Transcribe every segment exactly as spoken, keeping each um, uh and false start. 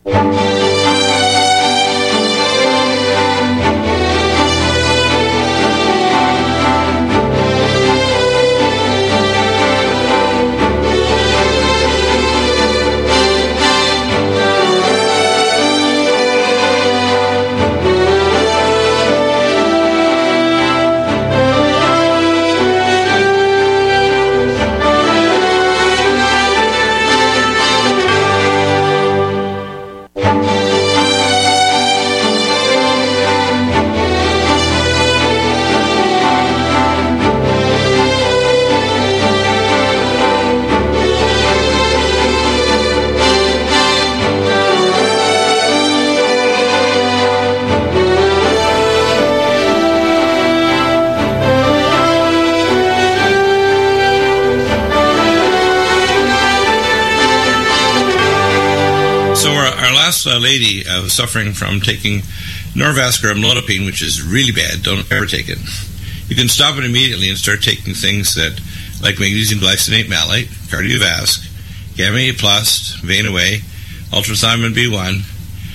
Uh, lady uh, was suffering from taking Norvasc or amlodipine, which is really bad. Don't ever take it. You can stop it immediately and start taking things that, like magnesium glycinate malate, Cardiovasc, Gamma A plus, Vein-Away, Ultrathymine B one.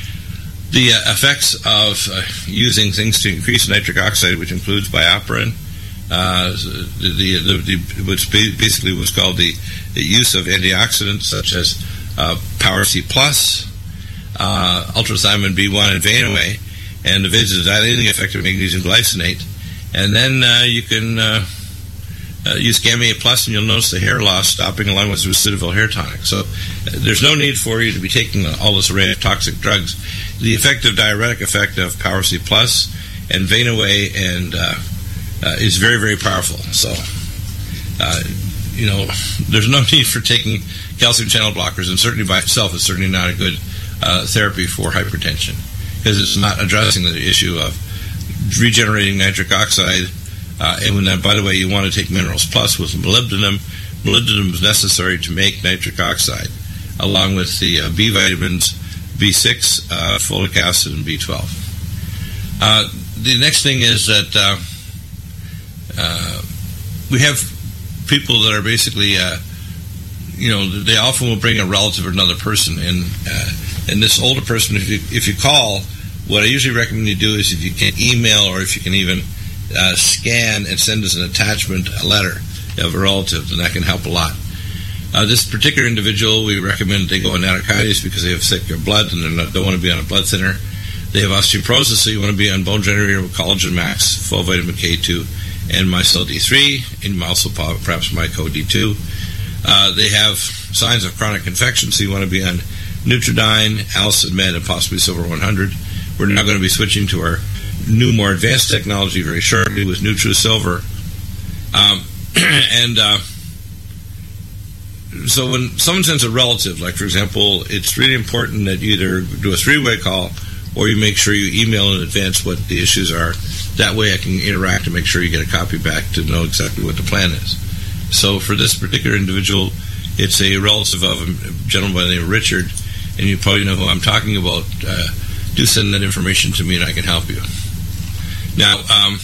The uh, effects of uh, using things to increase nitric oxide, which includes bioperin, uh, the, the, the, the what's basically what's called the, the use of antioxidants such as uh, Power C plus, Uh, ultrathymine B one and Vein-Away, and the vasodilating effect of magnesium glycinate. And then uh, you can uh, uh, use Gamma A plus, and you'll notice the hair loss stopping along with Lucidaville hair tonic. So uh, there's no need for you to be taking all this array of toxic drugs. The effective diuretic effect of Power C plus and Vein-Away and uh, uh, is very, very powerful. So, uh, you know, there's no need for taking calcium channel blockers, and certainly by itself is certainly not a good Uh, therapy for hypertension, because it's not addressing the issue of regenerating nitric oxide. Uh, and when that, by the way, you want to take Minerals Plus with molybdenum. Molybdenum is necessary to make nitric oxide, along with the uh, B vitamins, B six, uh, folic acid, and B twelve. Uh, the next thing is that uh, uh, we have people that are basically, uh, you know, they often will bring a relative or another person, and uh, And this older person, if you, if you call, what I usually recommend you do is if you can email or if you can even uh, scan and send us an attachment, a letter of a relative, then that can help a lot. Uh, this particular individual, we recommend they go on anacardius because they have thicker blood and they don't want to be on a blood thinner. They have osteoporosis, so you want to be on bone generator with Collagen Max, full vitamin K two, and Mycel D three, and also perhaps Myco D two. Uh, they have signs of chronic infection, so you want to be on Nutridyne, Allicin Med, and possibly Silver one hundred. We're now going to be switching to our new, more advanced technology very shortly with NutriSilver. Um, and uh, so when someone sends a relative, like for example, it's really important that you either do a three-way call or you make sure you email in advance what the issues are. That way I can interact and make sure you get a copy back to know exactly what the plan is. So for this particular individual, it's a relative of a gentleman by the name of Richard, and you probably know who I'm talking about. Uh, do send that information to me and I can help you. Now, um,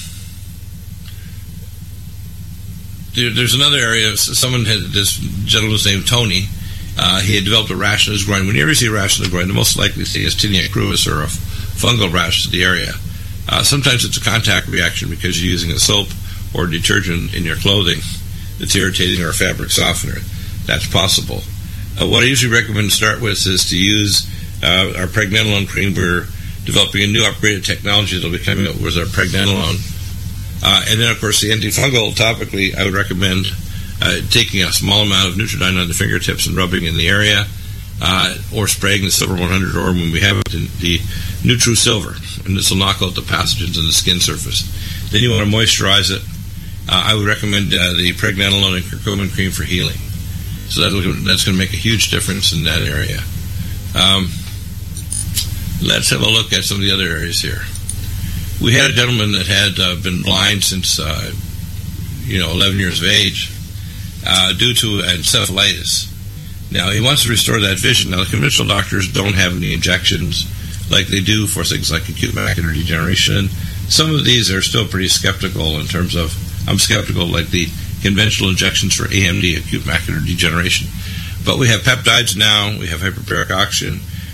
there, there's another area. Someone had, this gentleman was named Tony. Uh, he had developed a rash in his groin. When you ever see a rash in the groin, the most likely thing is tinea crudis, or a fungal rash to the area. Uh, sometimes it's a contact reaction because you're using a soap or detergent in your clothing that's irritating, or a fabric softener. That's possible. Uh, what I usually recommend to start with is to use uh, our pregnenolone cream. We're developing a new upgraded technology that will be coming up with our pregnenolone. Uh, and then, of course, the antifungal topically, I would recommend uh, taking a small amount of Nutridyne on the fingertips and rubbing in the area, uh, or spraying the Silver one hundred, or when we have it, in the NutriSilver. And this will knock out the pathogens in the skin surface. Then you want to moisturize it. Uh, I would recommend uh, the pregnenolone and curcumin cream for healing. So that'll, that's going to make a huge difference in that area. Um, let's have a look at some of the other areas here. We had a gentleman that had uh, been blind since, uh, you know, eleven years of age uh, due to encephalitis. Now, he wants to restore that vision. Now, the conventional doctors don't have any injections like they do for things like acute macular degeneration. Some of these are still pretty skeptical in terms of, I'm skeptical like the conventional injections for A M D, acute macular degeneration. But we have peptides now, we have hyperbaric oxygen,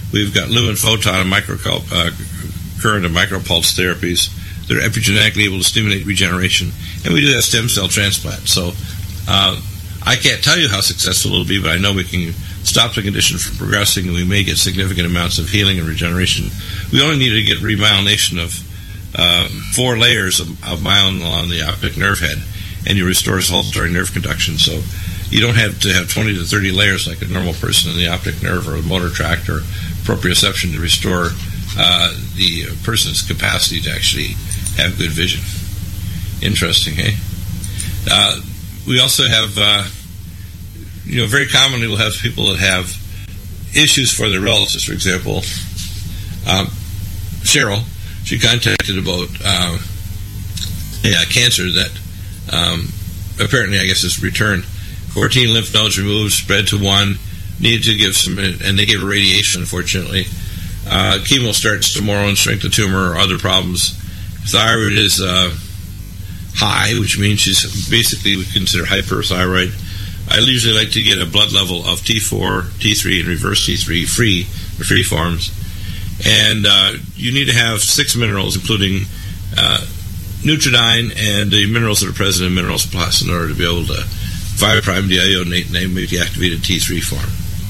We've got lumen photon and micro uh, current and micropulse therapies that are epigenetically able to stimulate regeneration. And we do have stem cell transplant. So uh, I can't tell you how successful it'll be, but I know we can stop the condition from progressing, and we may get significant amounts of healing and regeneration. We only need to get remyelination of uh, four layers of, of myelin on the optic nerve head, and you restore saltatory nerve conduction. So you don't have to have twenty to thirty layers like a normal person in the optic nerve or a motor tract or proprioception to restore uh, the person's capacity to actually have good vision. Interesting, eh? Uh, we also have, uh, you know, very commonly we'll have people that have issues for their relatives. For example, um, Cheryl, she contacted about uh, yeah, cancer that um, apparently, I guess, is returned. fourteen lymph nodes removed, spread to one, needed to give some, and they gave her radiation, unfortunately. Uh, chemo starts tomorrow and shrink the tumor or other problems. Thyroid is uh, high, which means she's basically, we consider hyperthyroid. I usually like to get a blood level of T four, T three, and reverse T three free, or free forms. And uh, you need to have six minerals, including uh, Nutridyne and the minerals that are present in Minerals Plus, in order to be able to five prime deiodinate and make the activated T three form.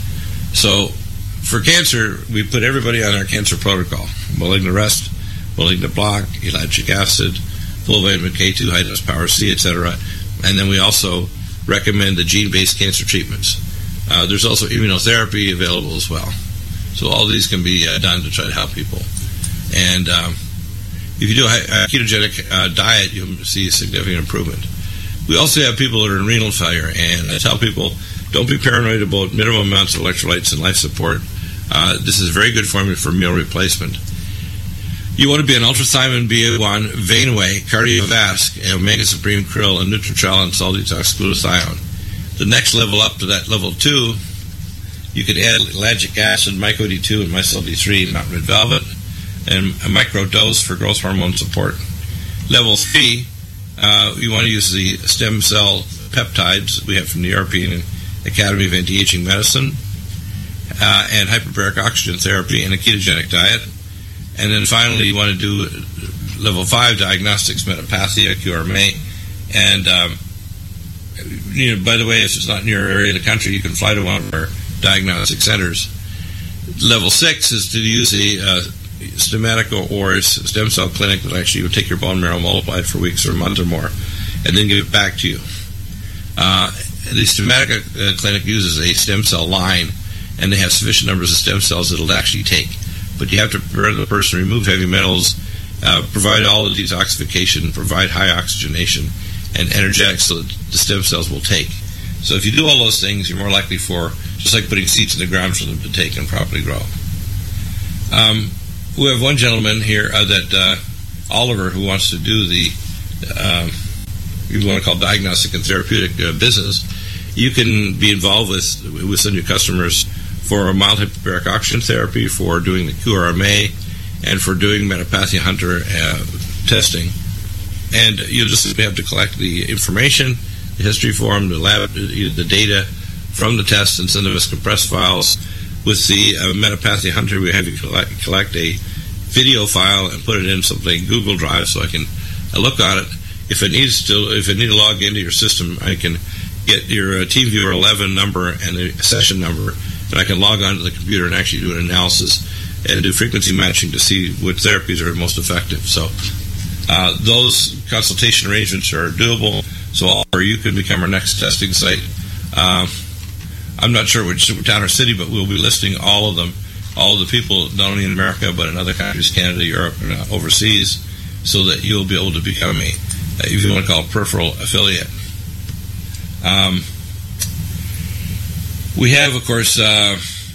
So for cancer, we put everybody on our cancer protocol: malignant arrest, malignant block, ellagic acid, full vitamin K two, high dose power C, et cetera. And then we also recommend the gene-based cancer treatments. Uh, there's also immunotherapy available as well. So all these can be uh, done to try to help people. And um, if you do a ketogenic uh, diet, you'll see a significant improvement. We also have people that are in renal failure, and I tell people, don't be paranoid about minimum amounts of electrolytes and life support. Uh, this is a very good formula for meal replacement. You want to be on ultrathymine, B A one, Vein-Away, Cardiovasc, Omega Supreme Krill, and Nutritrel and Salt Detox Glutathione. The next level up to that level two, you could add ellagic acid, Myco D two, and Mycel D three, Mountain Red Velvet, and a micro dose for growth hormone support. Level three, uh, you want to use the stem cell peptides we have from the European Academy of Anti-Aging Medicine, uh, and hyperbaric oxygen therapy and a ketogenic diet. And then finally, you want to do level five diagnostics, metapathia, Q R M A. And, um, you know, by the way, if it's not in your area of the country, you can fly to one of our diagnostic centers. Level six is to use a uh, stematical or a stem cell clinic that actually would take your bone marrow, multiply it for weeks or a month or more, and then give it back to you. Uh, the stematical uh, clinic uses a stem cell line, and they have sufficient numbers of stem cells that it'll actually take. But you have to prepare the person, remove heavy metals, uh, provide all the detoxification, provide high oxygenation, and energetics so that the stem cells will take. So if you do all those things, you're more likely for, just like putting seeds in the ground for them to take and properly grow. Um, we have one gentleman here, uh, that uh, Oliver, who wants to do the, uh, you want to call diagnostic and therapeutic uh, business. You can be involved with, with some of your customers for a mild hyperbaric oxygen therapy, for doing the Q R M A, and for doing Metapathia Hunter uh, testing. And you'll just have to collect the information, the history form, the lab, the data from the test, and send them as compressed files. With the uh, Metapathia Hunter, we have to collect, collect a video file and put it in something Google Drive, so I can uh, look on it. If it needs to, if it need to log into your system, I can get your uh, TeamViewer eleven number and the session number, and I can log onto the computer and actually do an analysis and do frequency matching to see what therapies are most effective. So uh, those consultation arrangements are doable. So or you can become our next testing site. Uh, I'm not sure which town or city, but we'll be listing all of them, all of the people, not only in America, but in other countries, Canada, Europe, and uh, overseas, so that you'll be able to become a, uh, if you want to call it, peripheral affiliate. Um, we have, of course, uh,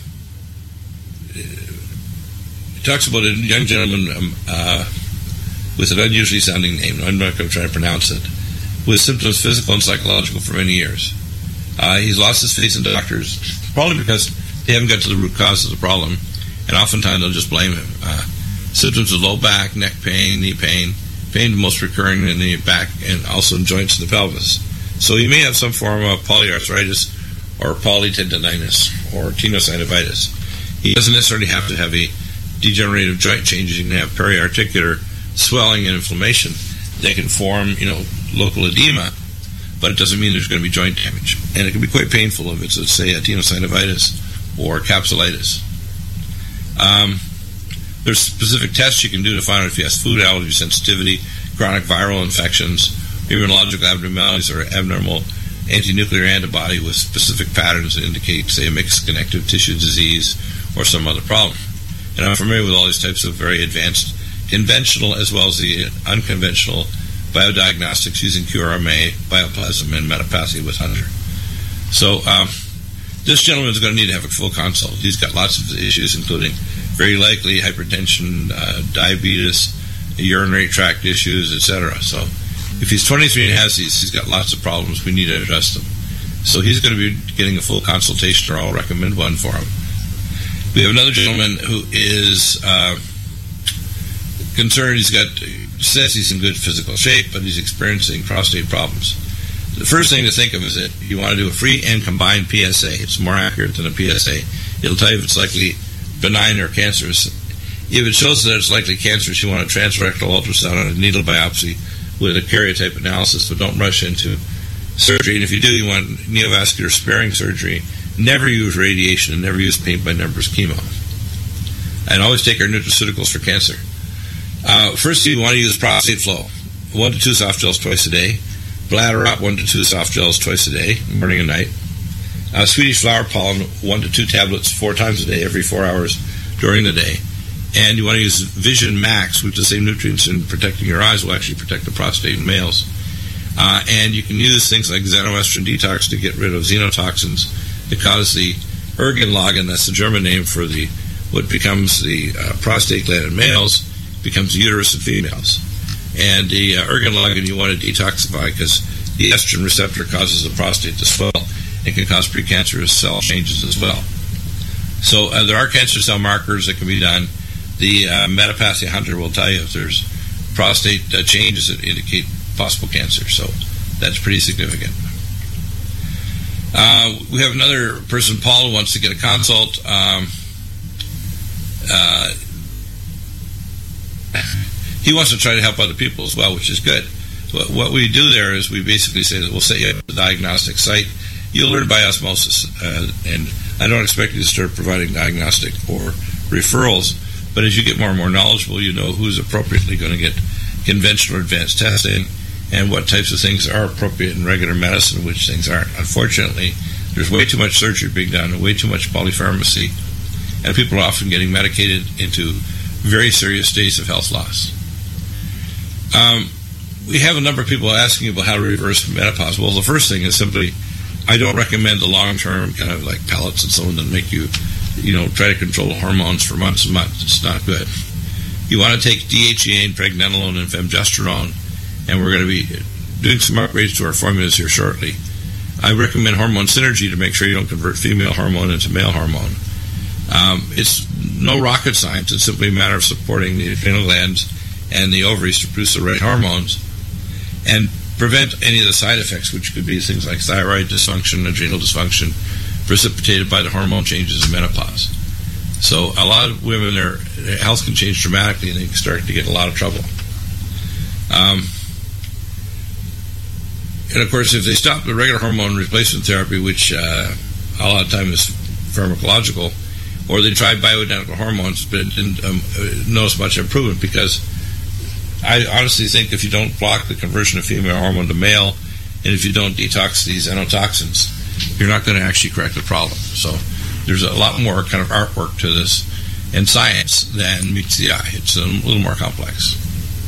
it talks about a young gentleman um, uh, with an unusually sounding name. I'm not going to try to pronounce it. With symptoms physical and psychological for many years. Uh, he's lost his faith in doctors, probably because they haven't got to the root cause of the problem, and oftentimes they'll just blame him. Uh, symptoms of low back, neck pain, knee pain, pain most recurring in the back, and also in joints in the pelvis. So he may have some form of polyarthritis or polytendinitis or tenosynovitis. He doesn't necessarily have to have a degenerative joint changes. You can have periarticular swelling and inflammation that can form, you know, local edema, but it doesn't mean there's going to be joint damage. And it can be quite painful if it's, let's say, a tenosynovitis or capsulitis. Um, there's specific tests you can do to find out if he has food allergy sensitivity, chronic viral infections, immunological abnormalities, or abnormal anti-nuclear antibody with specific patterns that indicate, say, a mixed connective tissue disease or some other problem. And I'm familiar with all these types of very advanced conventional as well as the unconventional biodiagnostics using Q R M A, bioplasm, and metapathy with Hunter. So um, this gentleman is going to need to have a full consult. He's got lots of issues, including very likely hypertension, uh, diabetes, urinary tract issues, et cetera. So if he's twenty-three and has these, he's got lots of problems. We need to address them. So he's going to be getting a full consultation, or I'll recommend one for him. We have another gentleman who is uh, concerned. He's got, says he's in good physical shape, but he's experiencing prostate problems. The first thing to think of is that you want to do a free and combined P S A. It's more accurate than a P S A. It'll tell you if it's likely benign or cancerous. If it shows that it's likely cancerous, you want a transrectal ultrasound and a needle biopsy with a karyotype analysis, but don't rush into surgery. And if you do, you want neovascular sparing surgery. Never use radiation and never use paint by numbers chemo. And always take our nutraceuticals for cancer. Uh, first, you want to use prostate flow. One to two soft gels twice a day. Bladder up, one to two soft gels twice a day, morning and night. Uh, Swedish flower pollen, one to two tablets four times a day, every four hours during the day. And you want to use Vision Max, which the same nutrients in protecting your eyes will actually protect the prostate in males. Uh, and you can use things like xenoestrogen detox to get rid of xenotoxins that cause the Ergenlagen, that's the German name for the what becomes the uh, prostate gland in males, becomes the uterus in females. And the uh, Ergenlagen you want to detoxify because the estrogen receptor causes the prostate to swell and can cause precancerous cell changes as well. So uh, there are cancer cell markers that can be done. The uh, Metapathy Hunter will tell you if there's prostate uh, changes that indicate possible cancer. So that's pretty significant. Uh, we have another person, Paul, who wants to get a consult. Um, uh, he wants to try to help other people as well, which is good. What, what we do there is we basically say that we'll set you up at the diagnostic site. You'll learn by osmosis. Uh, and I don't expect you to start providing diagnostic or referrals, but as you get more and more knowledgeable, you know who's appropriately going to get conventional or advanced testing and what types of things are appropriate in regular medicine, which things aren't. Unfortunately, there's way too much surgery being done and way too much polypharmacy, and people are often getting medicated into very serious states of health loss. Um, we have a number of people asking about how to reverse menopause. Well, the first thing is simply, I don't recommend the long-term kind of like pellets and so on that make you, you know, try to control hormones for months and months. It's not good. You want to take D H E A and pregnenolone and femgesterone, and we're going to be doing some upgrades to our formulas here shortly. I recommend hormone synergy to make sure you don't convert female hormone into male hormone. Um, it's no rocket science. It's simply a matter of supporting the adrenal glands and the ovaries to produce the right hormones and prevent any of the side effects, which could be things like thyroid dysfunction, adrenal dysfunction, precipitated by the hormone changes in menopause. So a lot of women, their health can change dramatically and they can start to get a lot of trouble. Um, and of course, if they stop the regular hormone replacement therapy, which uh, a lot of time is pharmacological, or they try bioidentical hormones but didn't um, notice much improvement, because I honestly think if you don't block the conversion of female hormone to male, and if you don't detox these xenotoxins, you're not going to actually correct the problem. So there's a lot more kind of artwork to this and science than meets the eye. It's a little more complex.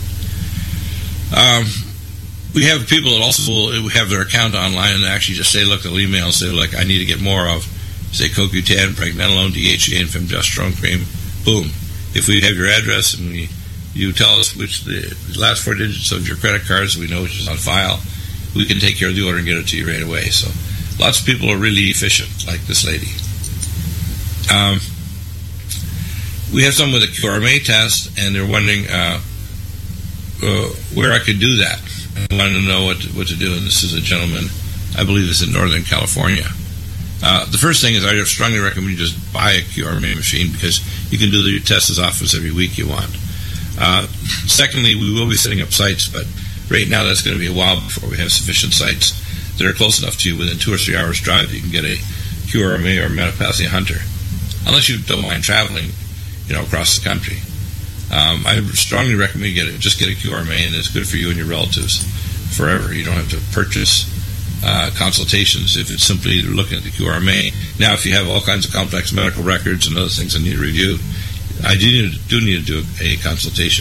Um, we have people that also have their account online and actually just say, look, they'll email and say, like, I need to get more of, say, C O Q ten, pregnenolone, D H E A, and femgesterone cream. Boom. If we have your address and we you tell us which the last four digits of your credit card so we know which is on file, we can take care of the order and get it to you right away. So lots of people are really efficient, like this lady. Um, we have someone with a Q R M A test, and they're wondering uh, uh, where I could do that. I wanted to know what to, what to do, and this is a gentleman, I believe it's in Northern California. Uh, the first thing is I strongly recommend you just buy a Q R M A machine because you can do your tests as often as every week you want. Uh, secondly, we will be setting up sites, but right now that's going to be a while before we have sufficient sites that are close enough to you within two or three hours drive. You can get a Q R M A or Metapathia Hunter, unless you don't mind traveling, you know, across the country. Um, I strongly recommend you get it. Just get a Q R M A, and it's good for you and your relatives forever. You don't have to purchase uh, consultations if it's simply looking at the Q R M A. Now, if you have all kinds of complex medical records and other things that need to review, I do need to, do need to do a consultation.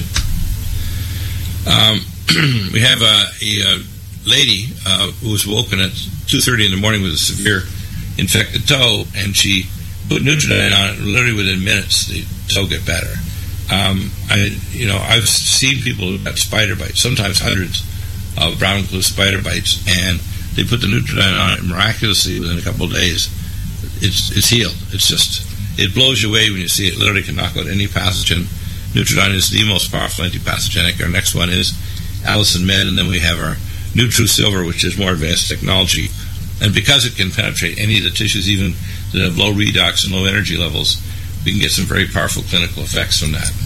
Um, we have a, a, a lady uh, who was woken at two thirty in the morning with a severe infected toe, and she put Nutridyne on it, and literally within minutes the toe get better. Um, I, you know, I've seen people who got spider bites, sometimes hundreds of brown recluse spider bites, and they put the Nutridyne on it miraculously within a couple of days. It's it's healed. It's just, it blows you away when you see it. Literally can knock out any pathogen. Nutridyne is the most powerful antipathogenic. Our next one is Allison Med, and then we have our Nutru Silver, which is more advanced technology. And because it can penetrate any of the tissues, even that have low redox and low energy levels, we can get some very powerful clinical effects from that.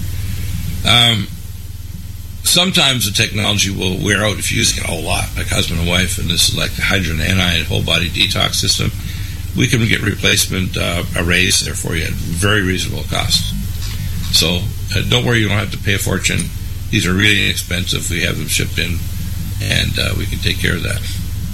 Um, sometimes the technology will wear out if you use it a whole lot, like husband and wife, and this is like the hydrogen anion whole body detox system. We can get replacement uh, arrays there for you at very reasonable cost. So uh, don't worry, you don't have to pay a fortune. These are really inexpensive. We have them shipped in, and uh, we can take care of that.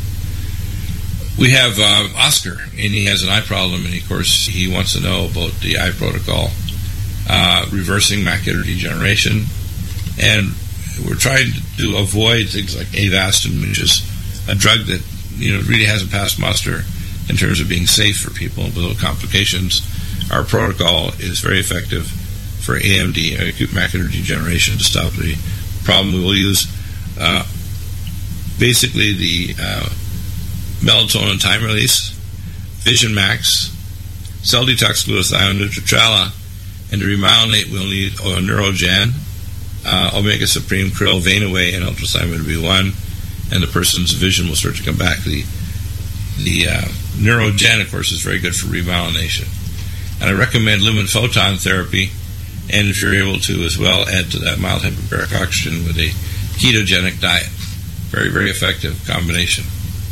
We have uh, Oscar, and he has an eye problem, and of course he wants to know about the eye protocol, uh, reversing macular degeneration, and we're trying to avoid things like Avastin, which is a drug that, you know, really hasn't passed muster in terms of being safe for people without complications. Our protocol is very effective for A M D, acute macular degeneration, to stop the problem. We will use uh, basically the uh, melatonin time release, Vision Max, cell detox glutathione, Nutritrala, and to remyelinate we'll need uh, Neurogen, uh, Omega Supreme, Krill, Vein Away, and Ultrathymidine B one, and the person's vision will start to come back. The the uh, Neurogen, of course, is very good for remyelination. And I recommend lumen photon therapy, and if you're able to as well, add to that mild hyperbaric oxygen with a ketogenic diet. Very, very effective combination.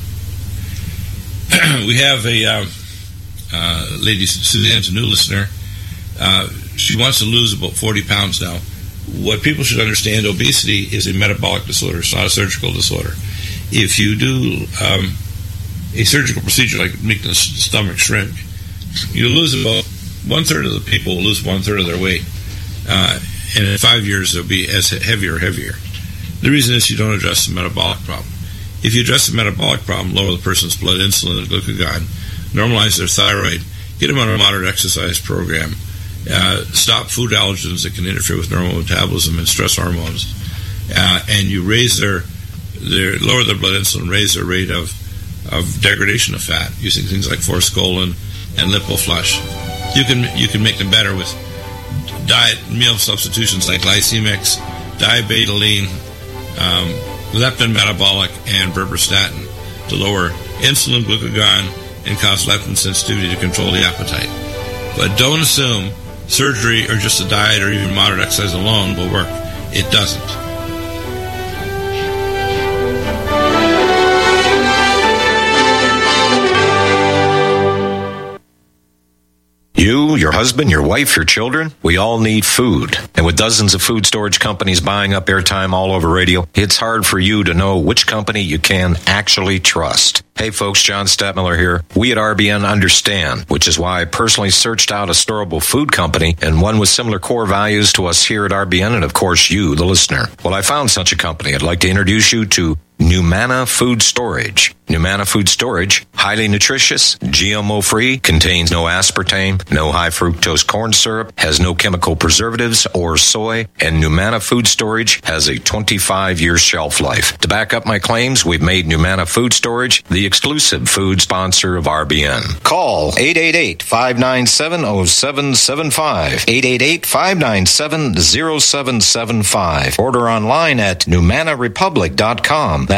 We have a uh, uh, lady, Suzanne's a new listener. Uh, she wants to lose about forty pounds now. What people should understand, obesity is a metabolic disorder. It's not a surgical disorder. If you do um, a surgical procedure like make the stomach shrink, you lose about one-third of the people will lose one-third of their weight. Uh, and in five years, they'll be as heavier and heavier. The reason is you don't address the metabolic problem. If you address the metabolic problem, lower the person's blood insulin and glucagon, normalize their thyroid, get them on a moderate exercise program, uh, stop food allergens that can interfere with normal metabolism and stress hormones, uh, and you raise their, their, lower their blood insulin, raise their rate of, of degradation of fat using things like forskolin and LipoFlush. You can, you can make them better with diet meal substitutions like Glycemix, Diabetoline, um, leptin metabolic, and berberstatin to lower insulin, glucagon, and cause leptin sensitivity to control the appetite. But don't assume surgery or just a diet or even moderate exercise alone will work. It doesn't. You, your husband, your wife, your children, we all need food. And with dozens of food storage companies buying up airtime all over radio, it's hard for you to know which company you can actually trust. Hey folks, John Stadtmiller here. We at R B N understand, which is why I personally searched out a storable food company and one with similar core values to us here at R B N and of course you, the listener. Well, I found such a company. I'd like to introduce you to Numana Food Storage. Numana Food Storage, highly nutritious, G M O-free, contains no aspartame, no high-fructose corn syrup, has no chemical preservatives or soy, and Numana Food Storage has a twenty-five year shelf life. To back up my claims, we've made Numana Food Storage the exclusive food sponsor of R B N. Call eight eight eight, five nine seven, zero seven seven five, eight eight eight, five nine seven, zero seven seven five. Order online at numana republic dot com. That's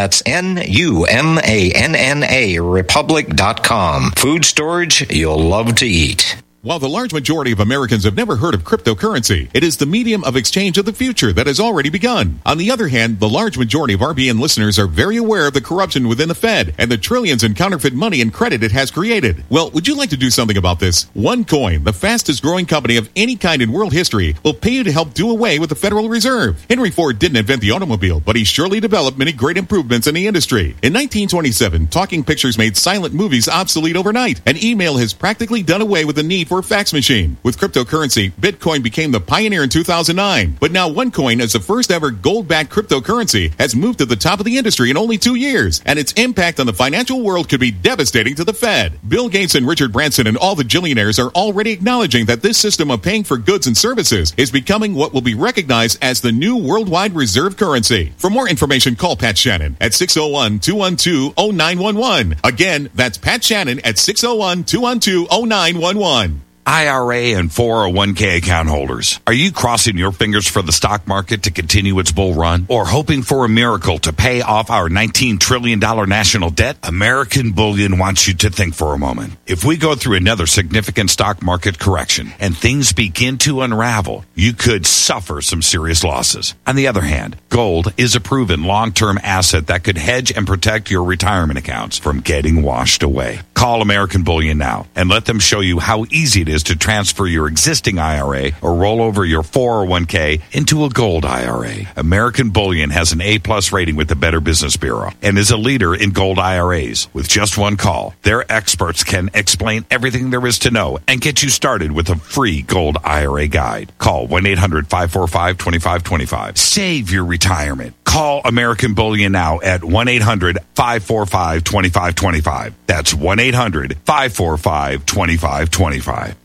That's N U M A N N A Republic dot com. Food storage you'll love to eat. While the large majority of Americans have never heard of cryptocurrency, it is the medium of exchange of the future that has already begun. On the other hand, the large majority of R B N listeners are very aware of the corruption within the Fed and the trillions in counterfeit money and credit it has created. Well, would you like to do something about this? OneCoin, the fastest growing company of any kind in world history, will pay you to help do away with the Federal Reserve. Henry Ford didn't invent the automobile, but he surely developed many great improvements in the industry. In nineteen twenty-seven, talking pictures made silent movies obsolete overnight, and email has practically done away with the need for a fax machine. With cryptocurrency, Bitcoin became the pioneer in two thousand nine. But now OneCoin, as the first ever gold-backed cryptocurrency, has moved to the top of the industry in only two years, and its impact on the financial world could be devastating to the Fed. Bill Gates and Richard Branson and all the billionaires are already acknowledging that this system of paying for goods and services is becoming what will be recognized as the new worldwide reserve currency. For more information, call Pat Shannon at six oh one, two one two, oh nine one one. Again, that's Pat Shannon at six oh one, two one two, oh nine one one. I R A and four oh one k account holders, are you crossing your fingers for the stock market to continue its bull run? Or hoping for a miracle to pay off our nineteen trillion dollars national debt? American Bullion wants you to think for a moment. If we go through another significant stock market correction and things begin to unravel, you could suffer some serious losses. On the other hand, gold is a proven long-term asset that could hedge and protect your retirement accounts from getting washed away. Call American Bullion now and let them show you how easy it is to transfer your existing I R A or roll over your four oh one k into a gold I R A. American Bullion has an A-plus rating with the Better Business Bureau and is a leader in gold I R As. With just one call, their experts can explain everything there is to know and get you started with a free gold I R A guide. Call one eight hundred, five four five, two five two five. Save your retirement. Call American Bullion now at one eight hundred, five four five, two five two five. That's one eight hundred, five four five, two five two five.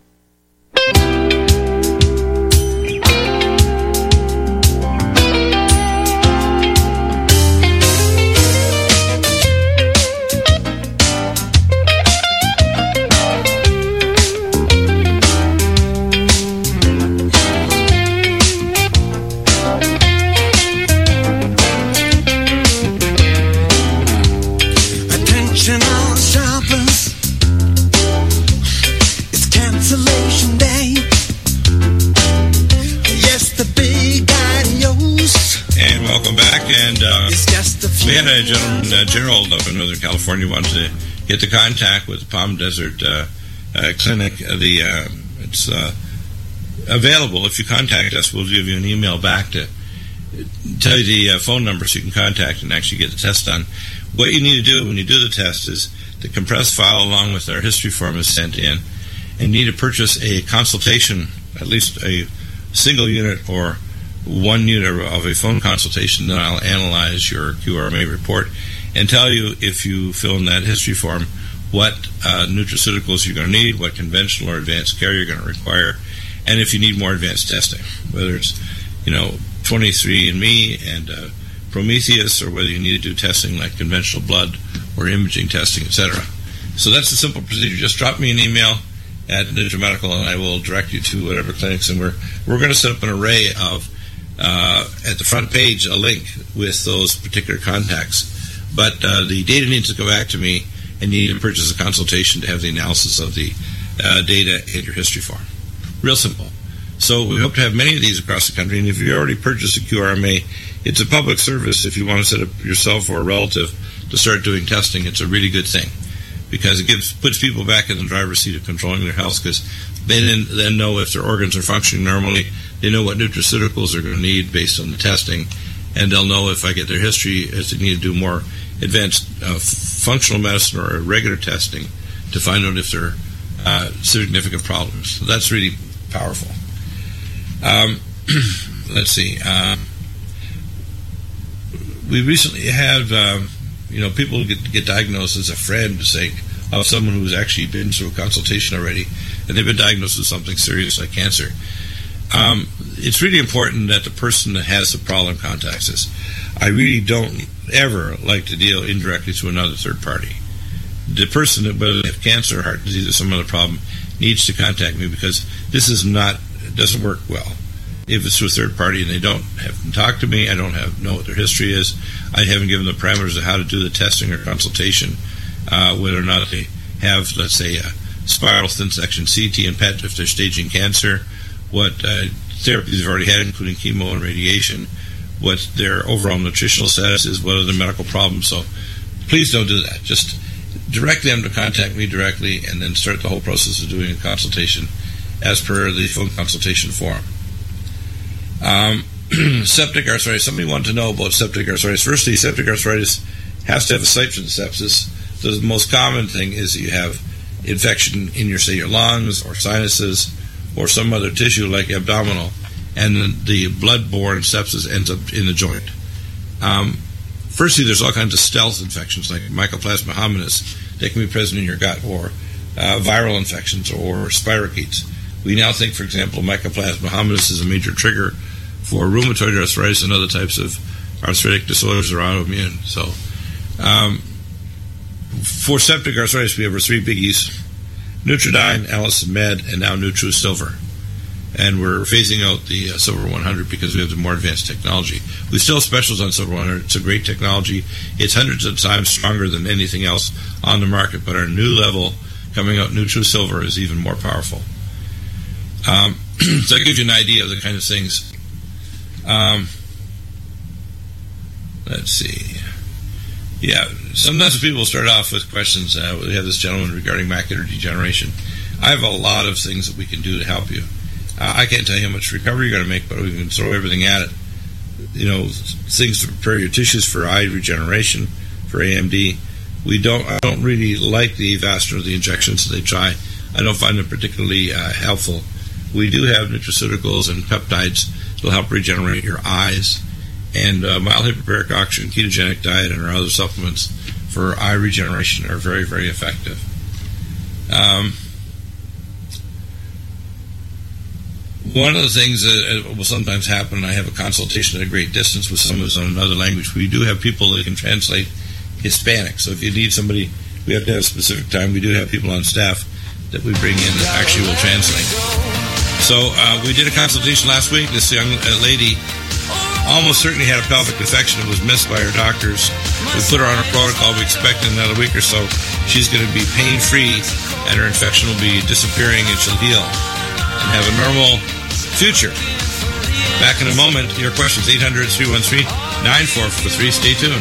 Attention all shoppers, it's cancellation day. Yes, the big adios. And welcome back. And uh, It's just a few. we had a gentleman, uh, Gerald up in Northern California, wanted to get the contact with the Palm Desert uh, uh, Clinic. Uh, the uh, It's uh, available. If you contact us, we'll give you an email back to tell you the uh, phone number so you can contact and actually get the test done. What you need to do when you do the test is the compressed file along with our history form is sent in, and you need to purchase a consultation, at least a single unit or one unit of a phone consultation. Then I'll analyze your Q R M A report and tell you, if you fill in that history form, what uh, nutraceuticals you're going to need, what conventional or advanced care you're going to require, and if you need more advanced testing, whether it's, you know, twenty-three and me and uh, Prometheus, or whether you need to do testing like conventional blood or imaging testing, et cetera. So that's a simple procedure. Just drop me an email at NutriMedical, and I will direct you to whatever clinics. And we're we're going to set up an array of uh, at the front page a link with those particular contacts. But uh, the data needs to go back to me, and you need to purchase a consultation to have the analysis of the uh, data in your history form. Real simple. So we hope to have many of these across the country, and if you already purchased a Q R M A, it's a public service. If you want to set up yourself or a relative to start doing testing, it's a really good thing, because it gives puts people back in the driver's seat of controlling their health, because they then, then know if their organs are functioning normally. They know what nutraceuticals they're going to need based on the testing, and they'll know if I get their history, if they need to do more advanced uh, functional medicine or regular testing to find out if there are uh, significant problems. So that's really powerful. Um, let's see. Uh, we recently had, um, you know, people get get diagnosed as a friend, say, of someone who's actually been through a consultation already, and they've been diagnosed with something serious like cancer. Um, it's really important that the person that has the problem contacts us. I really don't ever like to deal indirectly to another third party. The person that, whether they have cancer, heart disease, or some other problem, needs to contact me, because this is not, it doesn't work well. If it's to a third party and they don't have them talk to me, I don't have know what their history is, I haven't given the parameters of how to do the testing or consultation, uh, whether or not they have, let's say, a spiral thin section C T and P E T if they're staging cancer, what uh, therapies they've already had, including chemo and radiation, what their overall nutritional status is, what are their medical problems. So please don't do that. Just direct them to contact me directly and then start the whole process of doing a consultation as per the phone consultation form. Um, septic arthritis. Somebody wanted to know about septic arthritis. Firstly, septic arthritis has to have a site for the sepsis. So the most common thing is that you have infection in your, say, your lungs or sinuses or some other tissue like abdominal, and then the blood-borne sepsis ends up in the joint. Um, firstly, there's all kinds of stealth infections like Mycoplasma hominis that can be present in your gut, or uh, viral infections or spirochetes. We now think, for example, Mycoplasma hominis is a major trigger for rheumatoid arthritis and other types of arthritic disorders or autoimmune. So, um, for septic arthritis, we have our three biggies: Nutridyne, Allison Med, and now Nutru Silver. And we're phasing out the uh, Silver one hundred because we have the more advanced technology. We still have specials on Silver one hundred. It's a great technology. It's hundreds of times stronger than anything else on the market, but our new level coming out, Nutru Silver, is even more powerful. Um, so that gives you an idea of the kind of things. Um, let's see. Yeah, sometimes people start off with questions. Uh, we have this gentleman regarding macular degeneration. I have a lot of things that we can do to help you. Uh, I can't tell you how much recovery you're going to make, but we can throw everything at it. You know, things to prepare your tissues for eye regeneration, for A M D. We don't. I don't really like the Avastin or the injections that they try. I don't find them particularly uh, helpful. We do have nutraceuticals and peptides that will help regenerate your eyes, and uh, mild hyperbaric oxygen, ketogenic diet, and our other supplements for eye regeneration are very, very effective. Um, one of the things that will sometimes happen, I have a consultation at a great distance with someone who's on another language. We do have people that can translate Hispanic, so if you need somebody, we have to have a specific time. We do have people on staff that we bring in that actually will translate. So uh, we did a consultation last week. This young uh, lady almost certainly had a pelvic infection. It was missed by her doctors. We put her on a protocol. We expect in another week or so she's going to be pain-free and her infection will be disappearing and she'll heal and have a normal future. Back in a moment. Your questions, eight hundred, three one three, nine four four three. Stay tuned.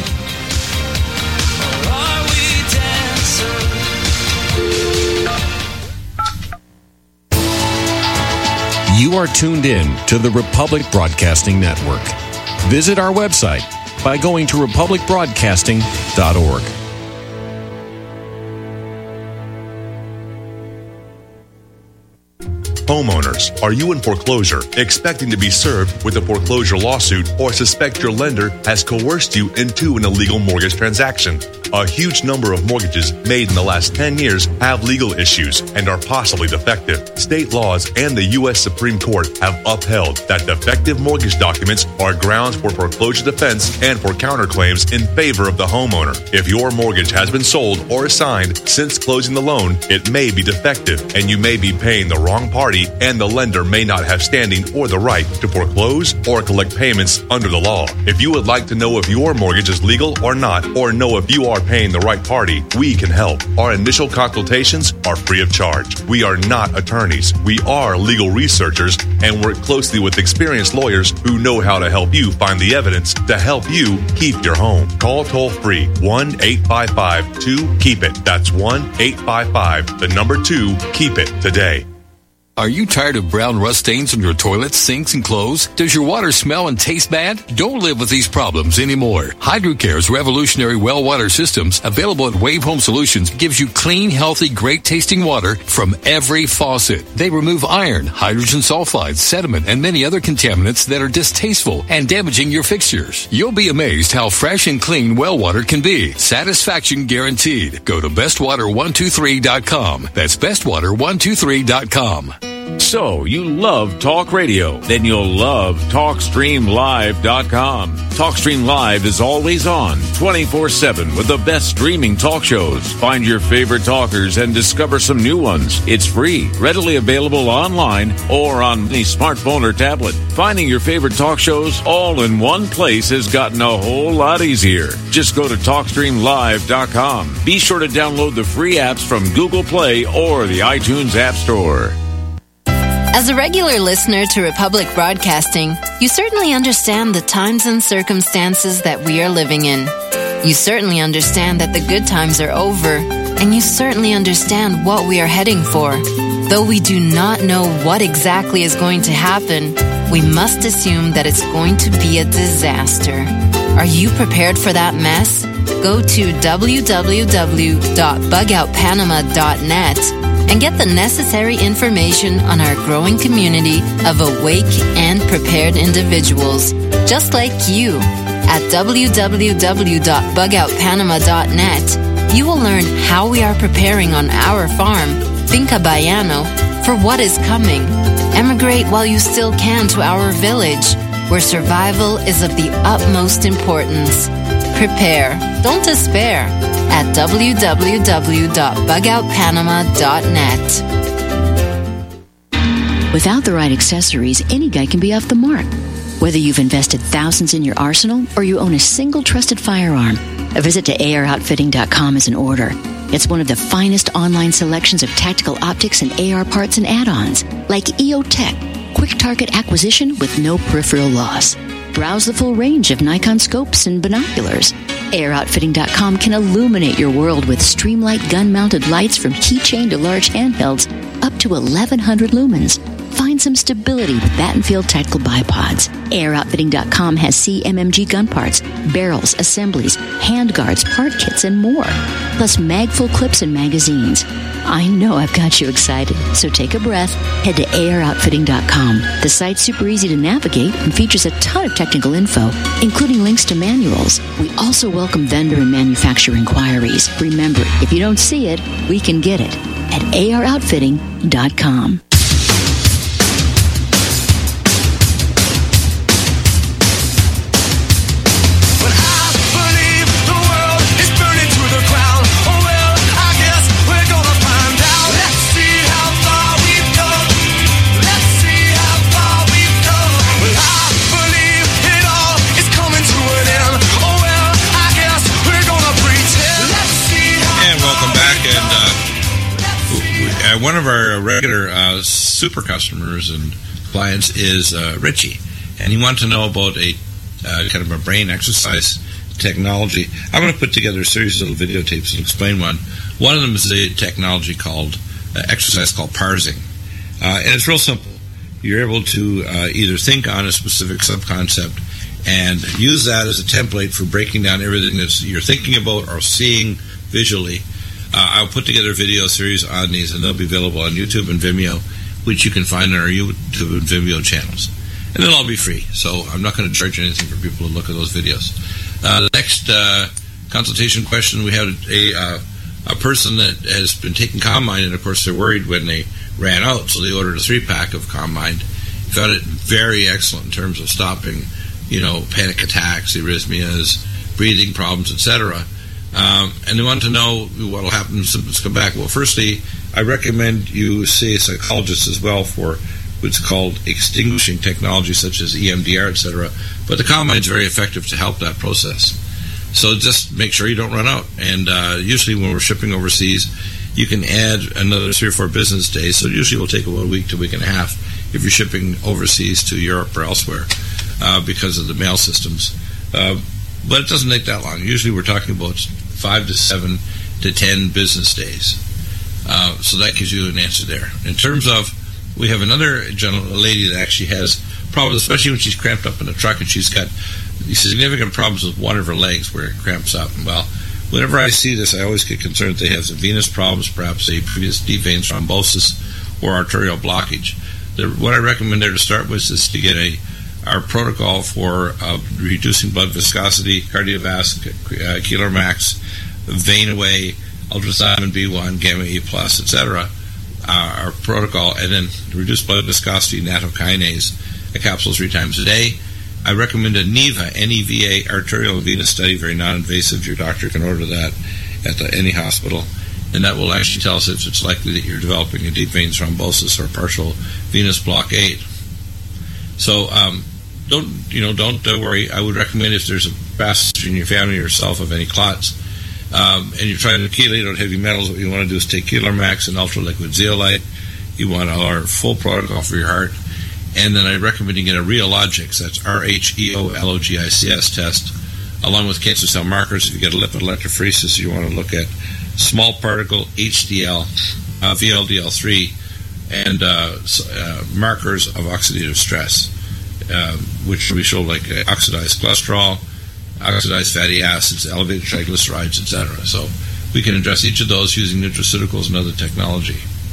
You are tuned in to the Republic Broadcasting Network. Visit our website by going to republic broadcasting dot org. Homeowners, are you in foreclosure, expecting to be served with a foreclosure lawsuit, or suspect your lender has coerced you into an illegal mortgage transaction? A huge number of mortgages made in the last ten years have legal issues and are possibly defective. State laws and the U S Supreme Court have upheld that defective mortgage documents are grounds for foreclosure defense and for counterclaims in favor of the homeowner. If your mortgage has been sold or assigned since closing the loan, it may be defective and you may be paying the wrong party, and the lender may not have standing or the right to foreclose or collect payments under the law. If you would like to know if your mortgage is legal or not, or know if you are paying the right party, we can help. Our initial consultations are free of charge. We are not attorneys. We are legal researchers and work closely with experienced lawyers who know how to help you find the evidence to help you keep your home. Call toll free one eight five five two keep it. That's one eight five five, the number two, keep it today. Are you tired of brown rust stains on your toilets, sinks, and clothes? Does your water smell and taste bad? Don't live with these problems anymore. HydroCare's revolutionary well water systems, available at Wave Home Solutions, gives you clean, healthy, great-tasting water from every faucet. They remove iron, hydrogen sulfide, sediment, and many other contaminants that are distasteful and damaging your fixtures. You'll be amazed how fresh and clean well water can be. Satisfaction guaranteed. Go to best water one two three dot com. That's best water one two three dot com. So, you love talk radio? Then you'll love talk stream live dot com. TalkStream Live is always on, twenty-four seven, with the best streaming talk shows. Find your favorite talkers and discover some new ones. It's free, readily available online or on any smartphone or tablet. Finding your favorite talk shows all in one place has gotten a whole lot easier. Just go to talk stream live dot com. Be sure to download the free apps from Google Play or the iTunes App Store. As a regular listener to Republic Broadcasting, you certainly understand the times and circumstances that we are living in. You certainly understand that the good times are over, and you certainly understand what we are heading for. Though we do not know what exactly is going to happen, we must assume that it's going to be a disaster. Are you prepared for that mess? Go to w w w dot bug out panama dot net and get the necessary information on our growing community of awake and prepared individuals, just like you. At w w w dot bug out panama dot net, you will learn how we are preparing on our farm, Finca Bayano, for what is coming. Emigrate while you still can to our village, where survival is of the utmost importance. Prepare, don't despair, at w w w dot bug out panama dot net. Without the right accessories, any guy can be off the mark. Whether you've invested thousands in your arsenal or you own a single trusted firearm, a visit to A R outfitting dot com is in order. It's one of the finest online selections of tactical optics and A R parts and add-ons, like E O Tech, quick target acquisition with no peripheral loss. Browse the full range of Nikon scopes and binoculars. A R outfitting dot com can illuminate your world with Streamlight gun-mounted lights from keychain to large handhelds up to eleven hundred lumens. Find some stability with Battenfield tactical bipods. A R outfitting dot com has C M M G gun parts, barrels, assemblies, handguards, part kits, and more. Plus mag-full clips and magazines. I know I've got you excited, so take a breath. Head to A R outfitting dot com. The site's super easy to navigate and features a ton of technical info, including links to manuals. We also welcome vendor and manufacturer inquiries. Remember, if you don't see it, we can get it at A R outfitting dot com. One of our regular uh, super customers and clients is uh, Richie, and he wanted to know about a uh, kind of a brain exercise technology. I'm going to put together a series of little videotapes and explain one. One of them is a technology called uh, exercise called parsing, uh, and it's real simple. You're able to uh, either think on a specific subconcept and use that as a template for breaking down everything that you're thinking about or seeing visually. Uh, I'll put together a video series on these, and they'll be available on YouTube and Vimeo, which you can find on our YouTube and Vimeo channels. And they'll all be free, so I'm not going to charge anything for people to look at those videos. Uh, the next uh, consultation question, we had a, uh, a person that has been taking Combine, and of course they're worried when they ran out, so they ordered a three-pack of Combine. Found it very excellent in terms of stopping, you know, panic attacks, arrhythmias, breathing problems, et cetera. Um, and they want to know what will happen when symptoms come back. Well, firstly, I recommend you see a psychologist as well for what's called extinguishing technology such as E M D R, et cetera. But the Combine is very effective to help that process. So just make sure you don't run out. And uh, usually when we're shipping overseas, you can add another three or four business days. So usually it will take about a week to a week and a half if you're shipping overseas to Europe or elsewhere uh, because of the mail systems. Uh, But it doesn't take that long. Usually we're talking about five to seven to ten business days. Uh, so that gives you an answer there. In terms of, we have another gentleman, a lady that actually has problems, especially when she's cramped up in a truck and she's got significant problems with one of her legs where it cramps up. Well, whenever I see this, I always get concerned that they have some venous problems, perhaps a previous deep vein thrombosis or arterial blockage. The, what I recommend there to start with is to get a our protocol for uh, reducing blood viscosity, cardiovascular, uh, Keeler Max, vein away, ultrasound B one, gamma E plus, et cetera. uh, our protocol, and then reduced blood viscosity nattokinase, a capsule three times a day. I recommend a NEVA, N E V A, arterial and venous study, very non-invasive. Your doctor can order that at the, any hospital, and that will actually tell us if it's likely that you're developing a deep vein thrombosis or partial venous blockade. So um, don't you know? Don't uh, worry. I would recommend if there's a passage in your family or yourself of any clots, um, and you're trying to chelate on heavy metals, what you want to do is take Keeler Max and ultra liquid zeolite. You want our full protocol for your heart. And then I recommend you get a Rheologics, that's R H E O L O G I C S test, along with cancer cell markers. If you get a lipid electrophoresis, you want to look at small particle H D L, uh, V L D L three, and uh, uh, markers of oxidative stress, uh, which we show like uh, oxidized cholesterol, oxidized fatty acids, elevated triglycerides, et cetera. So we can address each of those using nutraceuticals and other technology.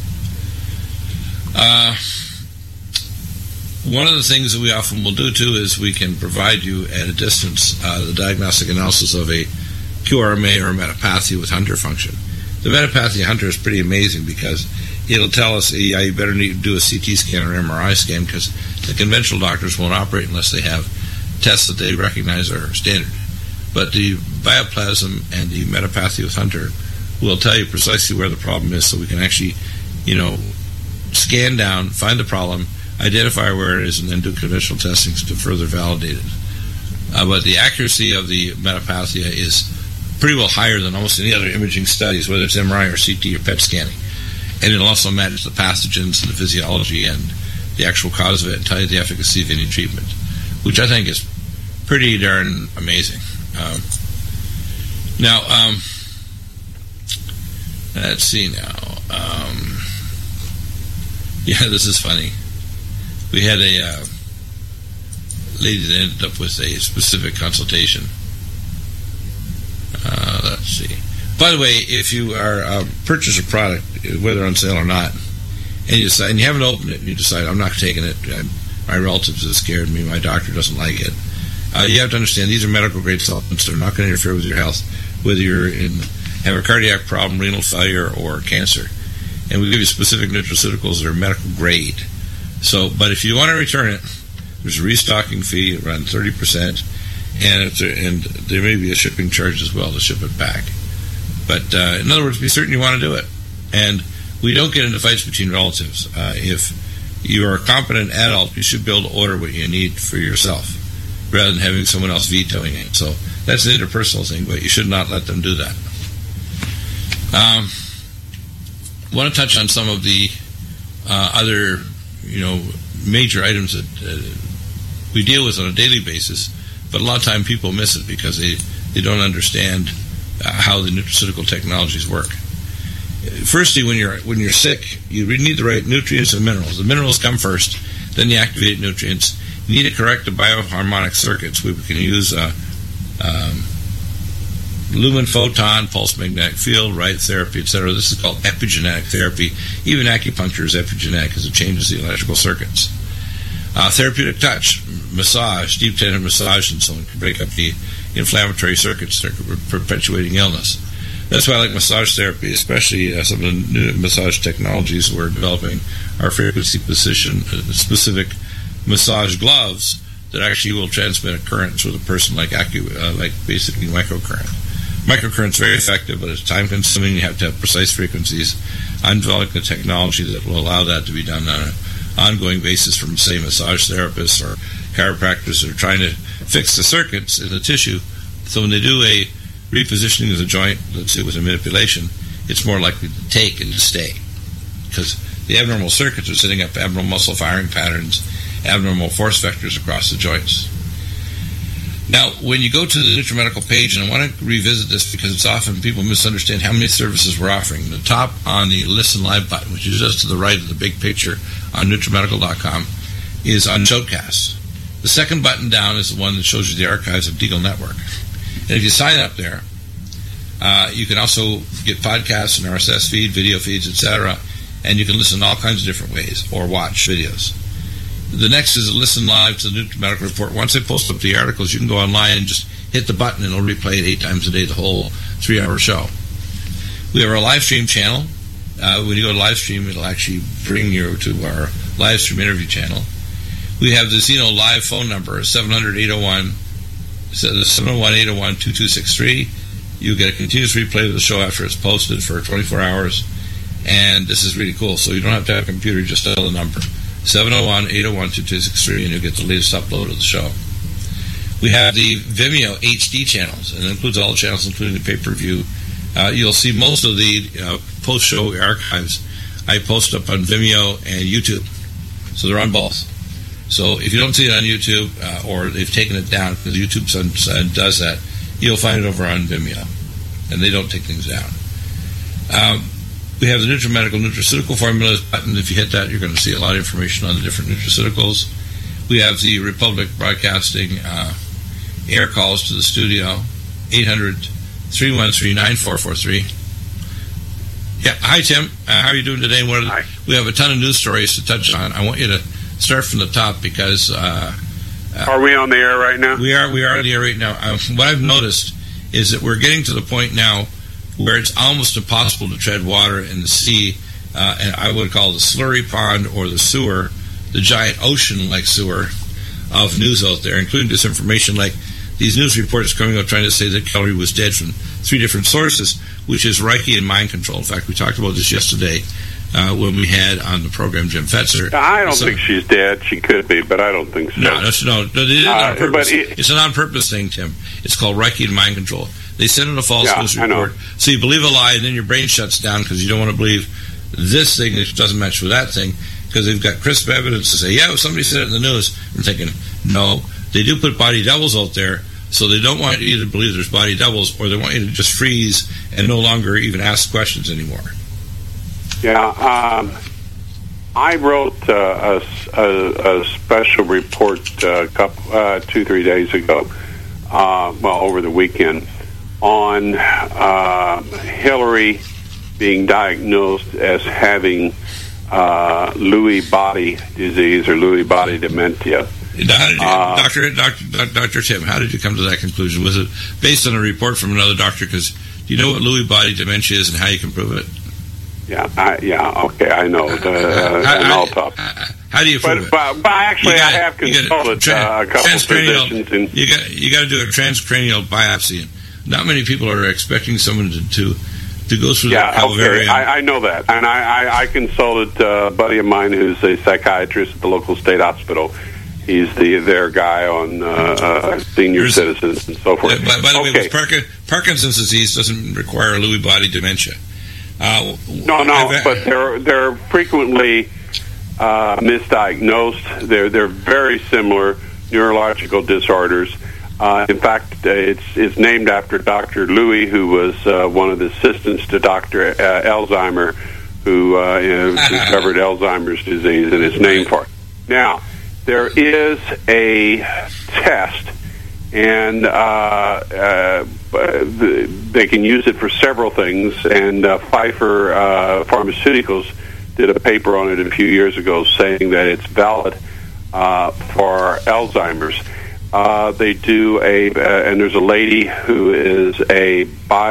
Uh, One of the things that we often will do, too, is we can provide you at a distance uh, the diagnostic analysis of a Q R M A or a metapathia with Hunter function. The metapathia Hunter is pretty amazing because it'll tell us, yeah, you better need to do a C T scan or M R I scan because the conventional doctors won't operate unless they have tests that they recognize are standard. But the bioplasm and the metapathia with Hunter will tell you precisely where the problem is, so we can actually, you know, scan down, find the problem, identify where it is, and then do conventional testing to further validate it. Uh, but the accuracy of the metapathia is pretty well higher than almost any other imaging studies, whether it's M R I or C T or P E T scanning. And it'll also match the pathogens and the physiology and the actual cause of it and tell you the efficacy of any treatment, which I think is pretty darn amazing. Um, now, um, let's see now. Um, yeah, this is funny. We had a uh, lady that ended up with a specific consultation. Uh, let's see. By the way, if you are uh, purchase a product, whether on sale or not, and you decide, and you haven't opened it, and you decide, I'm not taking it, I, my relatives have scared me, my doctor doesn't like it, uh, you have to understand these are medical grade supplements. They're not going to interfere with your health, whether you're in have a cardiac problem, renal failure, or cancer. And we give you specific nutraceuticals that are medical grade. So, but if you want to return it, there's a restocking fee around thirty percent, and it's a, and there may be a shipping charge as well to ship it back. But uh, in other words, be certain you want to do it. And we don't get into fights between relatives. Uh, if you are a competent adult, you should be able to order what you need for yourself, rather than having someone else vetoing it. So that's an interpersonal thing, but you should not let them do that. Um, I want to touch on some of the uh, other, you know, major items that uh, we deal with on a daily basis, but a lot of time people miss it because they, they don't understand uh, how the nutraceutical technologies work. Firstly, when you're when you're sick, you need the right nutrients and minerals. The minerals come first, then the activated nutrients. You need to correct the bioharmonic circuits. We can use uh, um, lumen photon, pulse magnetic field, right therapy, et cetera. This is called epigenetic therapy. Even acupuncture is epigenetic because it changes the electrical circuits. Uh, therapeutic touch, massage, deep tendon massage, and so on can break up the inflammatory circuits that are perpetuating illness. That's why I like massage therapy, especially uh, some of the new massage technologies we're developing are frequency position uh, specific massage gloves that actually will transmit a current to the person, like acu- uh, like basically microcurrent. Microcurrent's very effective, but it's time consuming. You have to have precise frequencies. I'm developing a technology that will allow that to be done on an ongoing basis from, say, massage therapists or chiropractors that are trying to fix the circuits in the tissue. So when they do a repositioning of the joint, let's say with a manipulation, it's more likely to take and to stay because the abnormal circuits are setting up abnormal muscle firing patterns, abnormal force vectors across the joints. Now, when you go to the NutriMedical page, and I want to revisit this because it's often people misunderstand how many services we're offering. The top on the Listen Live button, which is just to the right of the big picture on NutriMedical dot com, is on Showcast. The second button down is the one that shows you the archives of Deagle Network. And if you sign up there, uh, you can also get podcasts and R S S feed, video feeds, et cetera, and you can listen all kinds of different ways or watch videos. The next is listen live to the NutriMedical Report. Once I post up the articles, you can go online and just hit the button and it'll replay it eight times a day, the whole three-hour show. We have our live stream channel, Uh, when you go to live stream, it'll actually bring you to our live stream interview channel. We have the Zeno live phone number, seven hundred, eight oh one, seven oh one, eight oh one, two two six three. You get a continuous replay of the show after it's posted for twenty-four hours. And this is really cool. So you don't have to have a computer, just dial the number. seven oh one, eight oh one, two two six three, and you'll get the latest upload of the show. We have the Vimeo H D channels, and it includes all the channels, including the pay-per-view. Uh, you'll see most of the uh, post-show archives I post up on Vimeo and YouTube. So they're on both. So if you don't see it on YouTube, uh, or they've taken it down, because YouTube does that, you'll find it over on Vimeo. And they don't take things down. Um, we have the NutriMedical Nutraceutical Formulas button. If you hit that, you're going to see a lot of information on the different nutraceuticals. We have the Republic Broadcasting uh, air calls to the studio, eight hundred, three one three, nine four four three. Yeah, hi, Tim. Uh, how are you doing today? What are the, we have a ton of news stories to touch on. I want you to start from the top because... Uh, uh, are we on the air right now? We are, we are on the air right now. Uh, what I've noticed is that we're getting to the point now where it's almost impossible to tread water in the sea, uh, and I would call the slurry pond or the sewer, the giant ocean-like sewer of news out there, including disinformation like these news reports coming out trying to say that Kelly was dead from three different sources, which is Reiki and mind control. In fact, we talked about this yesterday uh, when we had on the program Jim Fetzer. I don't so, think she's dead. She could be, but I don't think so. No, that's, no, no it is uh, on purpose. It, it's an on-purpose thing, Tim. It's called Reiki and mind control. They send in a false yeah, news report, so you believe a lie, and then your brain shuts down because you don't want to believe this thing that doesn't match with that thing, because they've got crisp evidence to say, yeah, somebody said it in the news. I'm thinking, no, they do put body doubles out there, so they don't want you to believe there's body doubles, or they want you to just freeze and no longer even ask questions anymore. Yeah, um, I wrote uh, a, a, a special report uh, couple, uh, two, three days ago, uh, well, over the weekend, on uh, Hillary being diagnosed as having uh, Lewy body disease or Lewy body dementia. How did you, uh, Doctor, Doctor, Doctor Tim, how did you come to that conclusion? Was it based on a report from another doctor? Because do you know what Lewy body dementia is and how you can prove it? Yeah, I, yeah, okay, I know. Uh, uh, how, an how, autopsy. How do you prove but, it? But, but actually, gotta, I have consulted tra- uh, a couple of physicians. And you got you got to do a transcranial biopsy. And not many people are expecting someone to to, to go through yeah, the calvarium. Okay, I, I know that, and I, I, I consulted uh, a buddy of mine who's a psychiatrist at the local state hospital. He's the their guy on uh, uh, senior There's, citizens and so forth. Uh, by, by the okay. way, Parkin, Parkinson's disease doesn't require Lewy body dementia. Uh, no, no, I've, but they're they're frequently uh, misdiagnosed. They're they're very similar neurological disorders. Uh, in fact, uh, it's it's named after Doctor Lewy, who was uh, one of the assistants to Doctor Uh, Alzheimer, who uh, you know, discovered Alzheimer's disease, and it's named for it. Now, there is a test, and uh, uh, they can use it for several things, and uh, Pfizer uh, Pharmaceuticals did a paper on it a few years ago saying that it's valid uh, for Alzheimer's. Uh, they do a, uh, and there's a lady who is a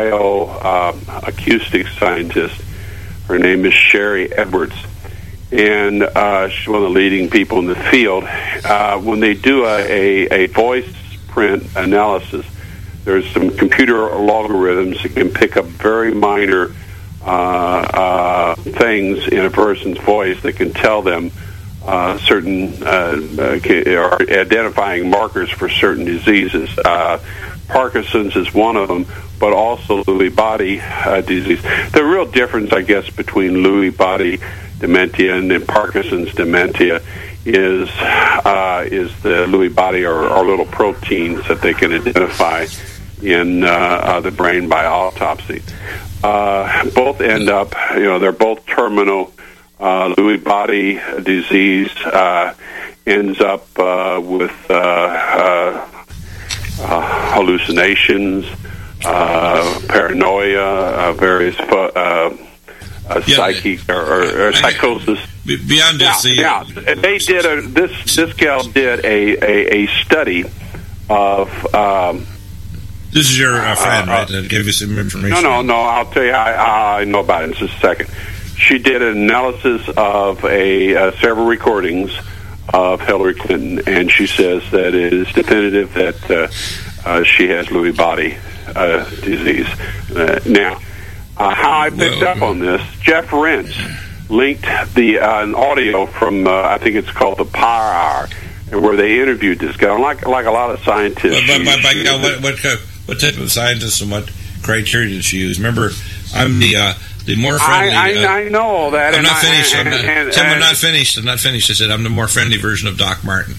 bioacoustic uh, scientist. Her name is Sherry Edwards, and uh, she's one of the leading people in the field. Uh, when they do a, a, a voice print analysis, there's some computer algorithms that can pick up very minor uh, uh, things in a person's voice that can tell them uh, certain, uh, uh, identifying markers for certain diseases. Uh, Parkinson's is one of them, but also Lewy body uh, disease. The real difference, I guess, between Lewy body dementia and, and Parkinson's dementia is uh, is the Lewy body are, are little proteins that they can identify in uh, uh, the brain by autopsy. Uh, both end up, you know, they're both terminal. Uh, Lewy body disease uh, ends up uh, with uh, uh, uh, hallucinations, uh, paranoia, uh, various uh, uh, yeah, psychic or, or, or psychosis. Beyond this, yeah, yeah, they did a this this gal did a a, a study of. Um, This is your uh, friend, uh, right, that gave you some information? No, no, no. I'll tell you. I, I know about it in just a second. she did an analysis of a uh, several recordings of Hillary Clinton, and she says that it is definitive that uh, uh, she has Lewy body uh, disease. Uh, now, uh, how I picked up on this, Jeff Rense linked the uh, an audio from, uh, I think it's called the Power Hour, where they interviewed this guy. Like like a lot of scientists. But, but, but, but, what, what, what type of scientists and what criteria did she use? Remember, I'm the... Uh, The more friendly. I, I, uh, I know all that. I'm and not I, finished. And, I'm not, and, Tim, I'm and, not finished. I'm not finished. I said I'm the more friendly version of Doc Martin.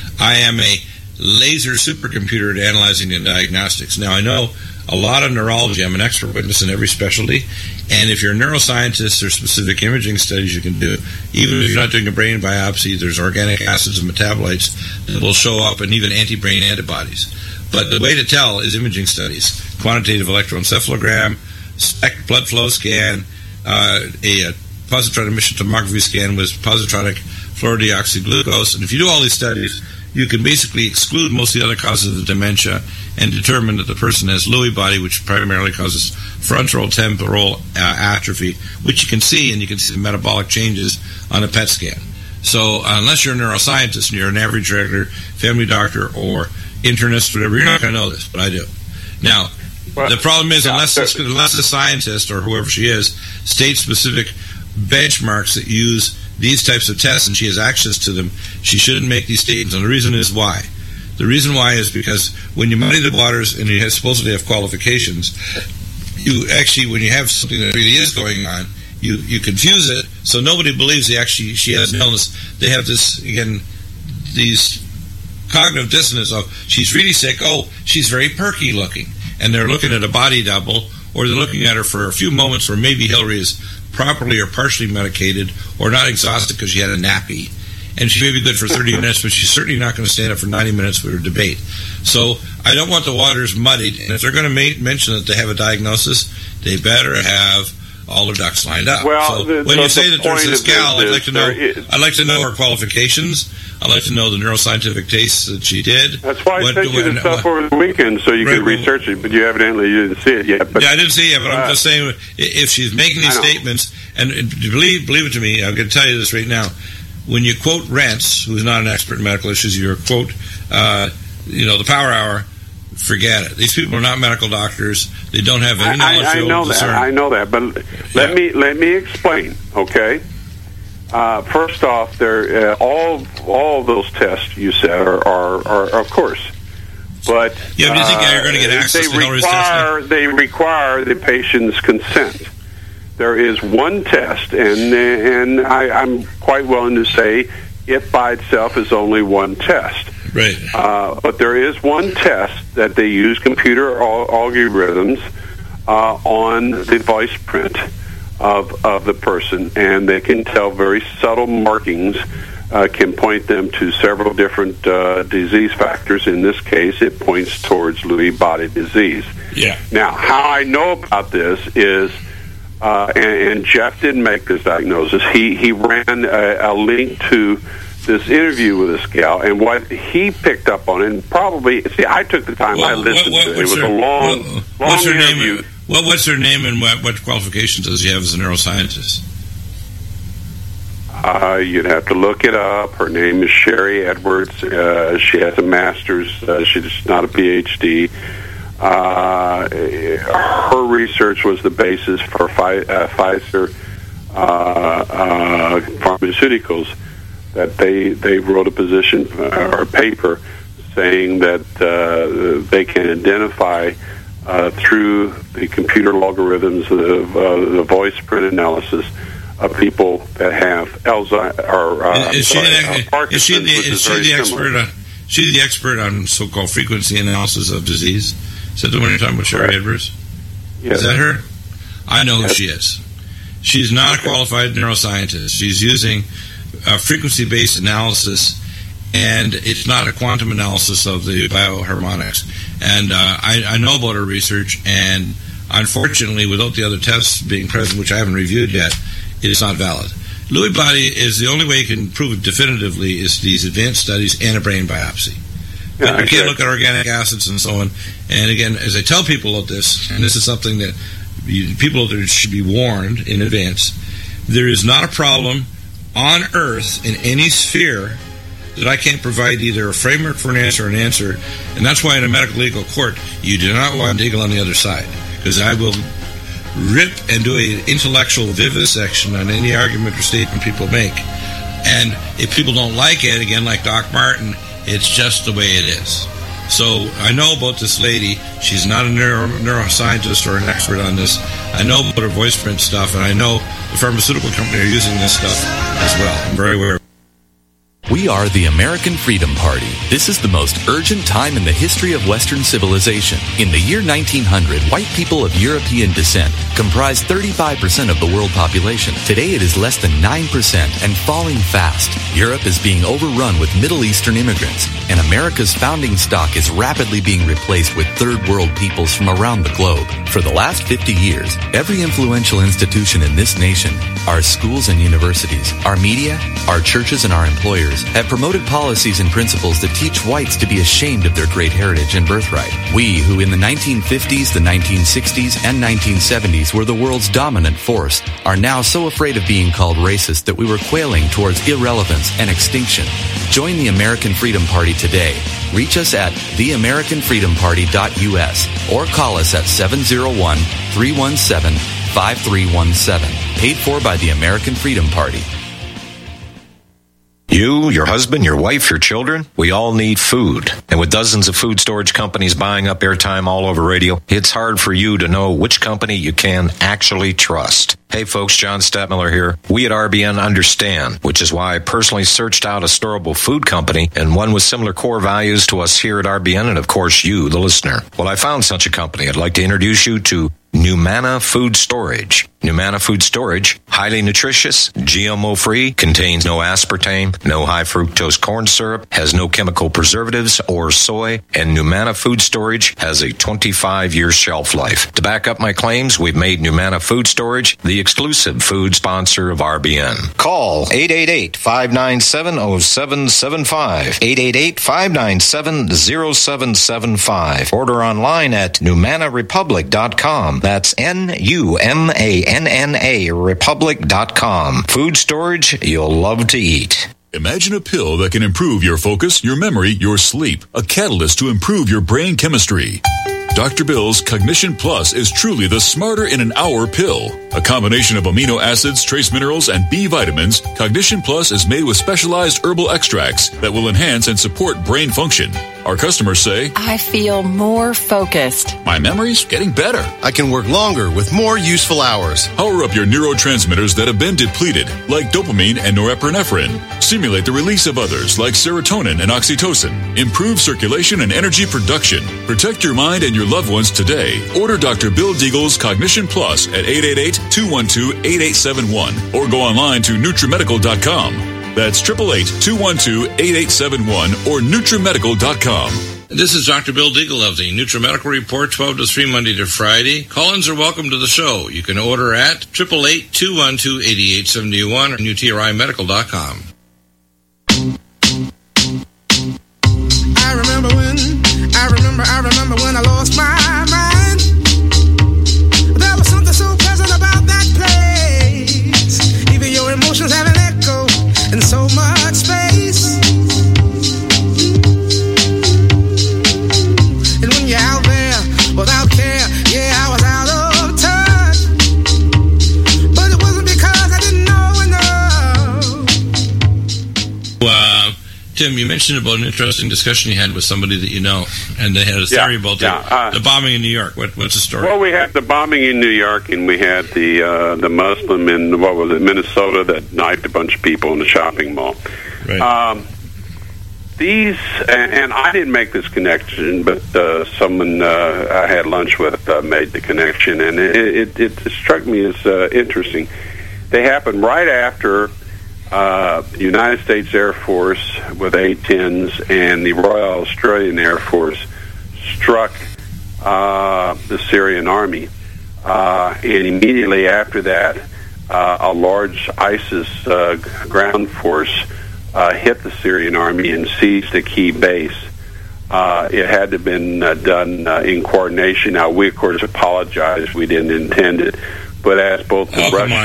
I am a laser supercomputer at analyzing and diagnostics. Now, I know a lot of neurology. I'm an expert witness in every specialty. And if you're a neuroscientist, there's specific imaging studies you can do. Even if you're not doing a brain biopsy, there's organic acids and metabolites that will show up, and even anti-brain antibodies. But the way to tell is imaging studies. Quantitative electroencephalogram, spec blood flow scan, Uh, a, a positron emission tomography scan with positronic fluorodeoxyglucose. And if you do all these studies, you can basically exclude most of the other causes of dementia and determine that the person has Lewy body, which primarily causes frontal temporal uh, atrophy, which you can see, and you can see the metabolic changes on a P E T scan. So uh, unless you're a neuroscientist and you're an average regular family doctor or internist, whatever, you're not going to know this, but I do. Now, Well, the problem is, unless it's, unless the scientist or whoever she is states specific benchmarks that use these types of tests, and she has access to them, she shouldn't make these statements. And the reason is why. The reason why is because when you muddy the waters and you have, supposedly have qualifications, you actually, when you have something that really is going on, you, you confuse it, so nobody believes they actually she has an illness. They have this, again, these cognitive dissonance of, she's really sick, oh, she's very perky looking. And they're looking at a body double, or they're looking at her for a few moments where maybe Hillary is properly or partially medicated or not exhausted because she had a nappy. And she may be good for thirty minutes, but she's certainly not going to stand up for ninety minutes for a debate. So I don't want the waters muddied. And if they're going to ma- mention that they have a diagnosis, they better have all their ducks lined up. Well, so the, when the, you say the that there's this gal, I'd like to know. Is, I'd like to know her qualifications. I'd like to know the neuroscientific tastes that she did. That's why I what, sent you what, the stuff what, over the weekend so you right, could research it, but you evidently you didn't see it yet. But, yeah, I didn't see it, but uh, I'm just saying, if she's making these I statements, and, and believe believe it to me, I'm going to tell you this right now, when you quote Rense, who's not an expert in medical issues, you quote, uh, you know, the Power Hour, forget it. These people are not medical doctors. They don't have any knowledge. I, I, I know that. Concern. I know that. But let yeah. me let me explain. Okay. Uh, first off, there uh, all all of those tests you said are, are, are of course, but yeah. But you think uh, you're going to get access they to Hillary's require testing? They require the patient's consent. There is one test, and and I, I'm quite willing to say it by itself is only one test. Right. Uh, but there is one test that they use computer al- algorithms uh, on the voice print of of the person, and they can tell very subtle markings, uh, can point them to several different uh, disease factors. In this case, it points towards Lewy body disease. Yeah. Now, how I know about this is, uh, and, and Jeff didn't make this diagnosis. He he ran a, a link to this interview with this gal, and what he picked up on, and probably see, I took the time. Well, I listened what, what, to it. It was her, a long, what, long what's her interview. Name? Well, what's her name, and what, what qualifications does she have as a neuroscientist? Uh, you'd have to look it up. Her name is Sherry Edwards. Uh, she has a master's. Uh, she's not a P H D. Uh, her research was the basis for Fi- uh, Pfizer uh, uh, Pharmaceuticals. That they, they wrote a position uh, or a paper saying that uh, they can identify uh, through the computer algorithms, the, uh, the voice print analysis of people that have Alzheimer's or uh, is, she sorry, the, uh, Parkinson's, is she the, which is is she very the expert similar. on she's the expert on so-called frequency analysis of disease? Is that the one you're talking about, Sherry Right. Edwards? Yes. Is that her? I know Yes. who she is. She's not a qualified neuroscientist. She's using uh, frequency-based analysis, and it's not a quantum analysis of the bioharmonics. And uh, I, I know about her research, and unfortunately, without the other tests being present, which I haven't reviewed yet, it is not valid. Lewy body is the only way you can prove it definitively is these advanced studies and a brain biopsy. Yeah, But you can't look at organic acids and so on. And again, as I tell people about this, and this is something that you, people out there should be warned in advance, There is not a problem on Earth in any sphere that I can't provide either a framework for an answer or an answer. And that's why in a medical legal court, you do not want Deagle on the other side, because I will rip and do an intellectual vivisection on any argument or statement people make. And if people don't like it, again, like Doc Martin, it's just the way it is. So I know about this lady. She's not a neuro, neuroscientist or an expert on this. I know about her voice print stuff, and I know the pharmaceutical company are using this stuff as well. I'm very aware. We are the American Freedom Party. This is the most urgent time in the history of Western civilization. In the year nineteen hundred, white people of European descent comprised thirty-five percent of the world population. Today it is less than nine percent and falling fast. Europe is being overrun with Middle Eastern immigrants, and America's founding stock is rapidly being replaced with third world peoples from around the globe. For the last fifty years, every influential institution in this nation, our schools and universities, our media, our churches, and our employers have promoted policies and principles that teach whites to be ashamed of their great heritage and birthright. We, who in the nineteen fifties, the nineteen sixties, and nineteen seventies were the world's dominant force, are now so afraid of being called racist that we were quailing towards irrelevance and extinction. Join the American Freedom Party today. Reach us at the american freedom party dot u s or call us at seven oh one, three one seven, five three one seven. Paid for by the American Freedom Party. You, your husband, your wife, your children, we all need food. And with dozens of food storage companies buying up airtime all over radio, it's hard for you to know which company you can actually trust. Hey folks, John Stadtmiller here. We at R B N understand, which is why I personally searched out a storable food company and one with similar core values to us here at R B N and of course you, the listener. Well, I found such a company. I'd like to introduce you to Numana Food Storage. Numana Food Storage, highly nutritious, G M O-free, contains no aspartame, no high fructose corn syrup, has no chemical preservatives or soy, and Numana Food Storage has a twenty-five year shelf life. To back up my claims, we've made Numana Food Storage the exclusive food sponsor of R B N. Call eight eight eight, five nine seven, oh seven seven five, eight eight eight, five nine seven, oh seven seven five. Order online at numana republic dot com. That's N U M A N N A republic dot com. Food storage you'll love to eat. Imagine a pill that can improve your focus, your memory, your sleep. A catalyst to improve your brain chemistry. Doctor Bill's Cognition Plus is truly the smarter in an hour pill. A combination of amino acids, trace minerals, and B vitamins, Cognition Plus is made with specialized herbal extracts that will enhance and support brain function. Our customers say, I feel more focused. My memory's getting better. I can work longer with more useful hours. Power up your neurotransmitters that have been depleted, like dopamine and norepinephrine. Stimulate the release of others, like serotonin and oxytocin. Improve circulation and energy production. Protect your mind and your loved ones today. Order Doctor Bill Deagle's Cognition Plus at eight eight eight, two one two, eight eight seven one or go online to nutrimedical dot com. That's eight eight eight, two one two, eight eight seven one or nutrimedical dot com. This is Doctor Bill Deagle of the NutriMedical Report, twelve to three, Monday to Friday. Call-ins are welcome to the show. You can order at eight eight eight, two one two, eight eight seven one or nutri medical dot com. I remember when, I remember, I remember when I lost my mind. There was something so pleasant about that place. Even your emotions have an echo in so much space. And when you're out there without care, yeah, I was out of touch. But it wasn't because I didn't know enough. Uh, Tim, you mentioned about an interesting discussion you had with somebody that you know, and they had a theory Yeah, about yeah, the, uh, the bombing in New York. What, what's the story? Well, we had the bombing in New York, and we had the uh, the Muslim in, what was it, Minnesota, that knifed a bunch of people in the shopping mall. Right. Um, these, and, and I didn't make this connection, but uh, someone uh, I had lunch with uh, made the connection, and it, it, it struck me as uh, interesting. They happened right after uh, the United States Air Force with A tens and the Royal Australian Air Force struck uh, the Syrian army. Uh, and immediately after that, uh, a large ISIS uh, ground force uh, hit the Syrian army and seized a key base. Uh, it had to have been uh, done uh, in coordination. Now, we, of course, apologize. We didn't intend it. But as both the oh, come on Russians... now.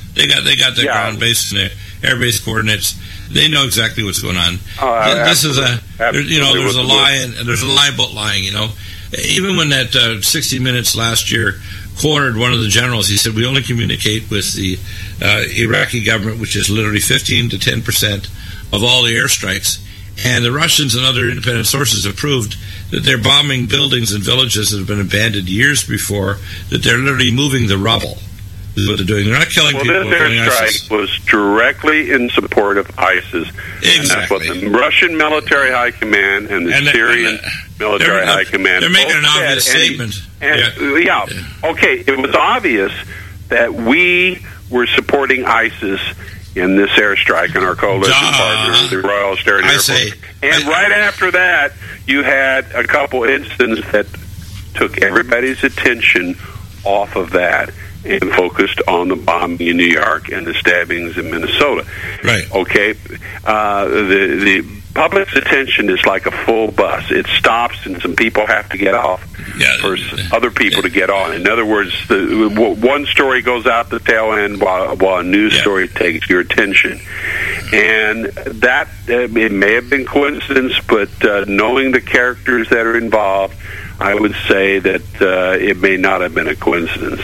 They got they got their Yeah. ground base and their air base coordinates. They know exactly what's going on. Uh, this is a there, you know absolutely there's a what- lie and there's a lie about lying. You know, even when that uh, sixty Minutes last year cornered one of the generals, he said we only communicate with the uh, Iraqi government, which is literally fifteen to ten percent of all the airstrikes. And the Russians and other independent sources have proved that they're bombing buildings and villages that have been abandoned years before, that they're literally moving the rubble. This is what they're doing. They're not killing Well, people. this they're killing airstrike ISIS. was directly in support of ISIS. Exactly. And that's what the Russian military high command and the And the- Syrian and the- military they're- high command. they're making both an obvious said, and- statement. And, yeah. okay, it was obvious that we were supporting ISIS in this airstrike and our coalition Duh. partner, the Royal Austerity I Air Force. say- And right after that, you had a couple incidents that took everybody's attention off of that and focused on the bombing in New York and the stabbings in Minnesota. Right. Okay. Uh, the the public's attention is like a full bus. It stops and some people have to get off Yeah. for s- other people to get on. In other words, the w- one story goes out the tail end while, while a news Yeah. story takes your attention. And that, uh, it may have been coincidence, but uh, knowing the characters that are involved, I would say that uh, it may not have been a coincidence.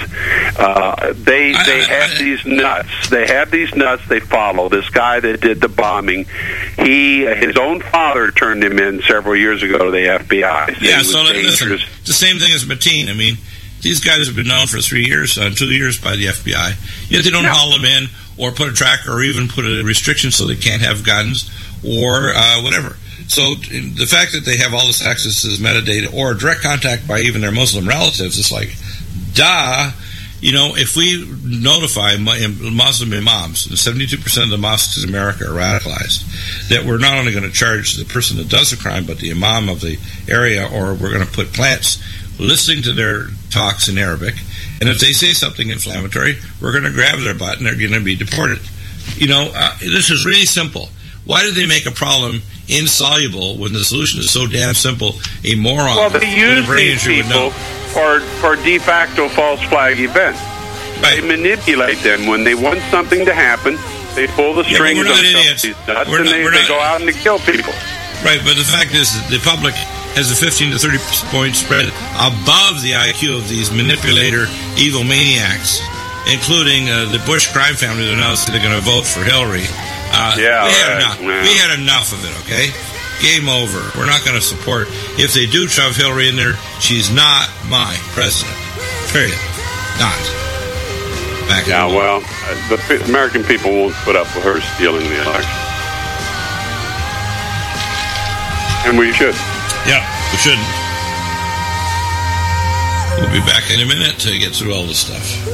Uh, they they have these nuts. They have these nuts. They follow this guy that did the bombing. He his own father turned him in several years ago to the F B I. Said he Yeah, was so listen, dangerous. it's the same thing as Mateen. I mean, these guys have been known for three years, uh, two years by the F B I. Yet they don't Yeah. haul them in or put a tracker or even put a restriction so they can't have guns or uh, whatever. So the fact that they have all this access to this metadata or direct contact by even their Muslim relatives, it's like, duh. You know, if we notify Muslim imams, and seventy-two percent of the mosques in America are radicalized, that we're not only going to charge the person that does the crime, but the imam of the area, or we're going to put plants listening to their talks in Arabic, and if they say something inflammatory, we're going to grab their butt and they're going to be deported. You know, uh, this is really simple. Why did they make a problem insoluble when the solution is so damn simple? A moron. Well, they with a use brain these injury would know. people for for de facto false flag events. Right. They manipulate them when they want something to happen. They pull the Yeah, but strings we're not on idiots. these nuts, We're and not- they, we're they not- go out and they kill people. Right, but the fact is that the public has a fifteen to thirty point spread above the I Q of these manipulator evil maniacs, including uh, the Bush crime family that announced that they're going to vote for Hillary. Uh, Yeah, we had right, enough. man. We had enough of it. Okay, game over. We're not going to support. If they do shove Hillary in there, she's not my president. Period. Not. Back Yeah, well, uh, the pe- American people won't put up with her stealing the election. And we should. Yeah, we shouldn't. We'll be back in a minute to get through all this stuff.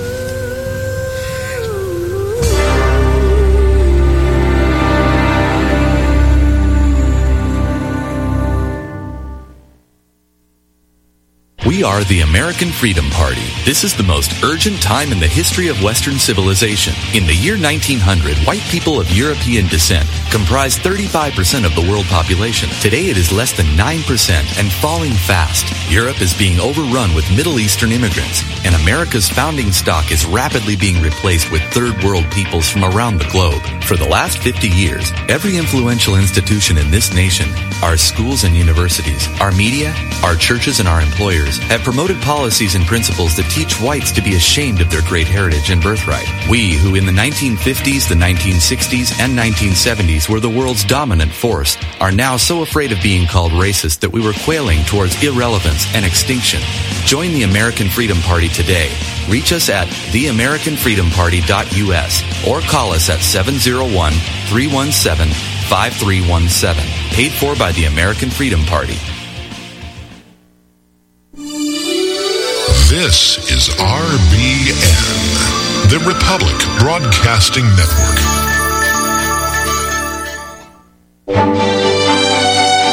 We are the American Freedom Party. This is the most urgent time in the history of Western civilization. In the year nineteen hundred, white people of European descent comprised thirty-five percent of the world population. Today it is less than nine percent and falling fast. Europe is being overrun with Middle Eastern immigrants, and America's founding stock is rapidly being replaced with third world peoples from around the globe. For the last fifty years, every influential institution in this nation, our schools and universities, our media, our churches, and our employers have promoted policies and principles that teach whites to be ashamed of their great heritage and birthright. We, who in the nineteen fifties, the nineteen sixties, and nineteen seventies were the world's dominant force, are now so afraid of being called racist that we were quailing towards irrelevance and extinction. Join the American Freedom Party today. Reach us at the american freedom party dot u s or call us at seven oh one, three one seven, five three one seven. Paid for by the American Freedom Party. This is R B N, the Republic Broadcasting Network.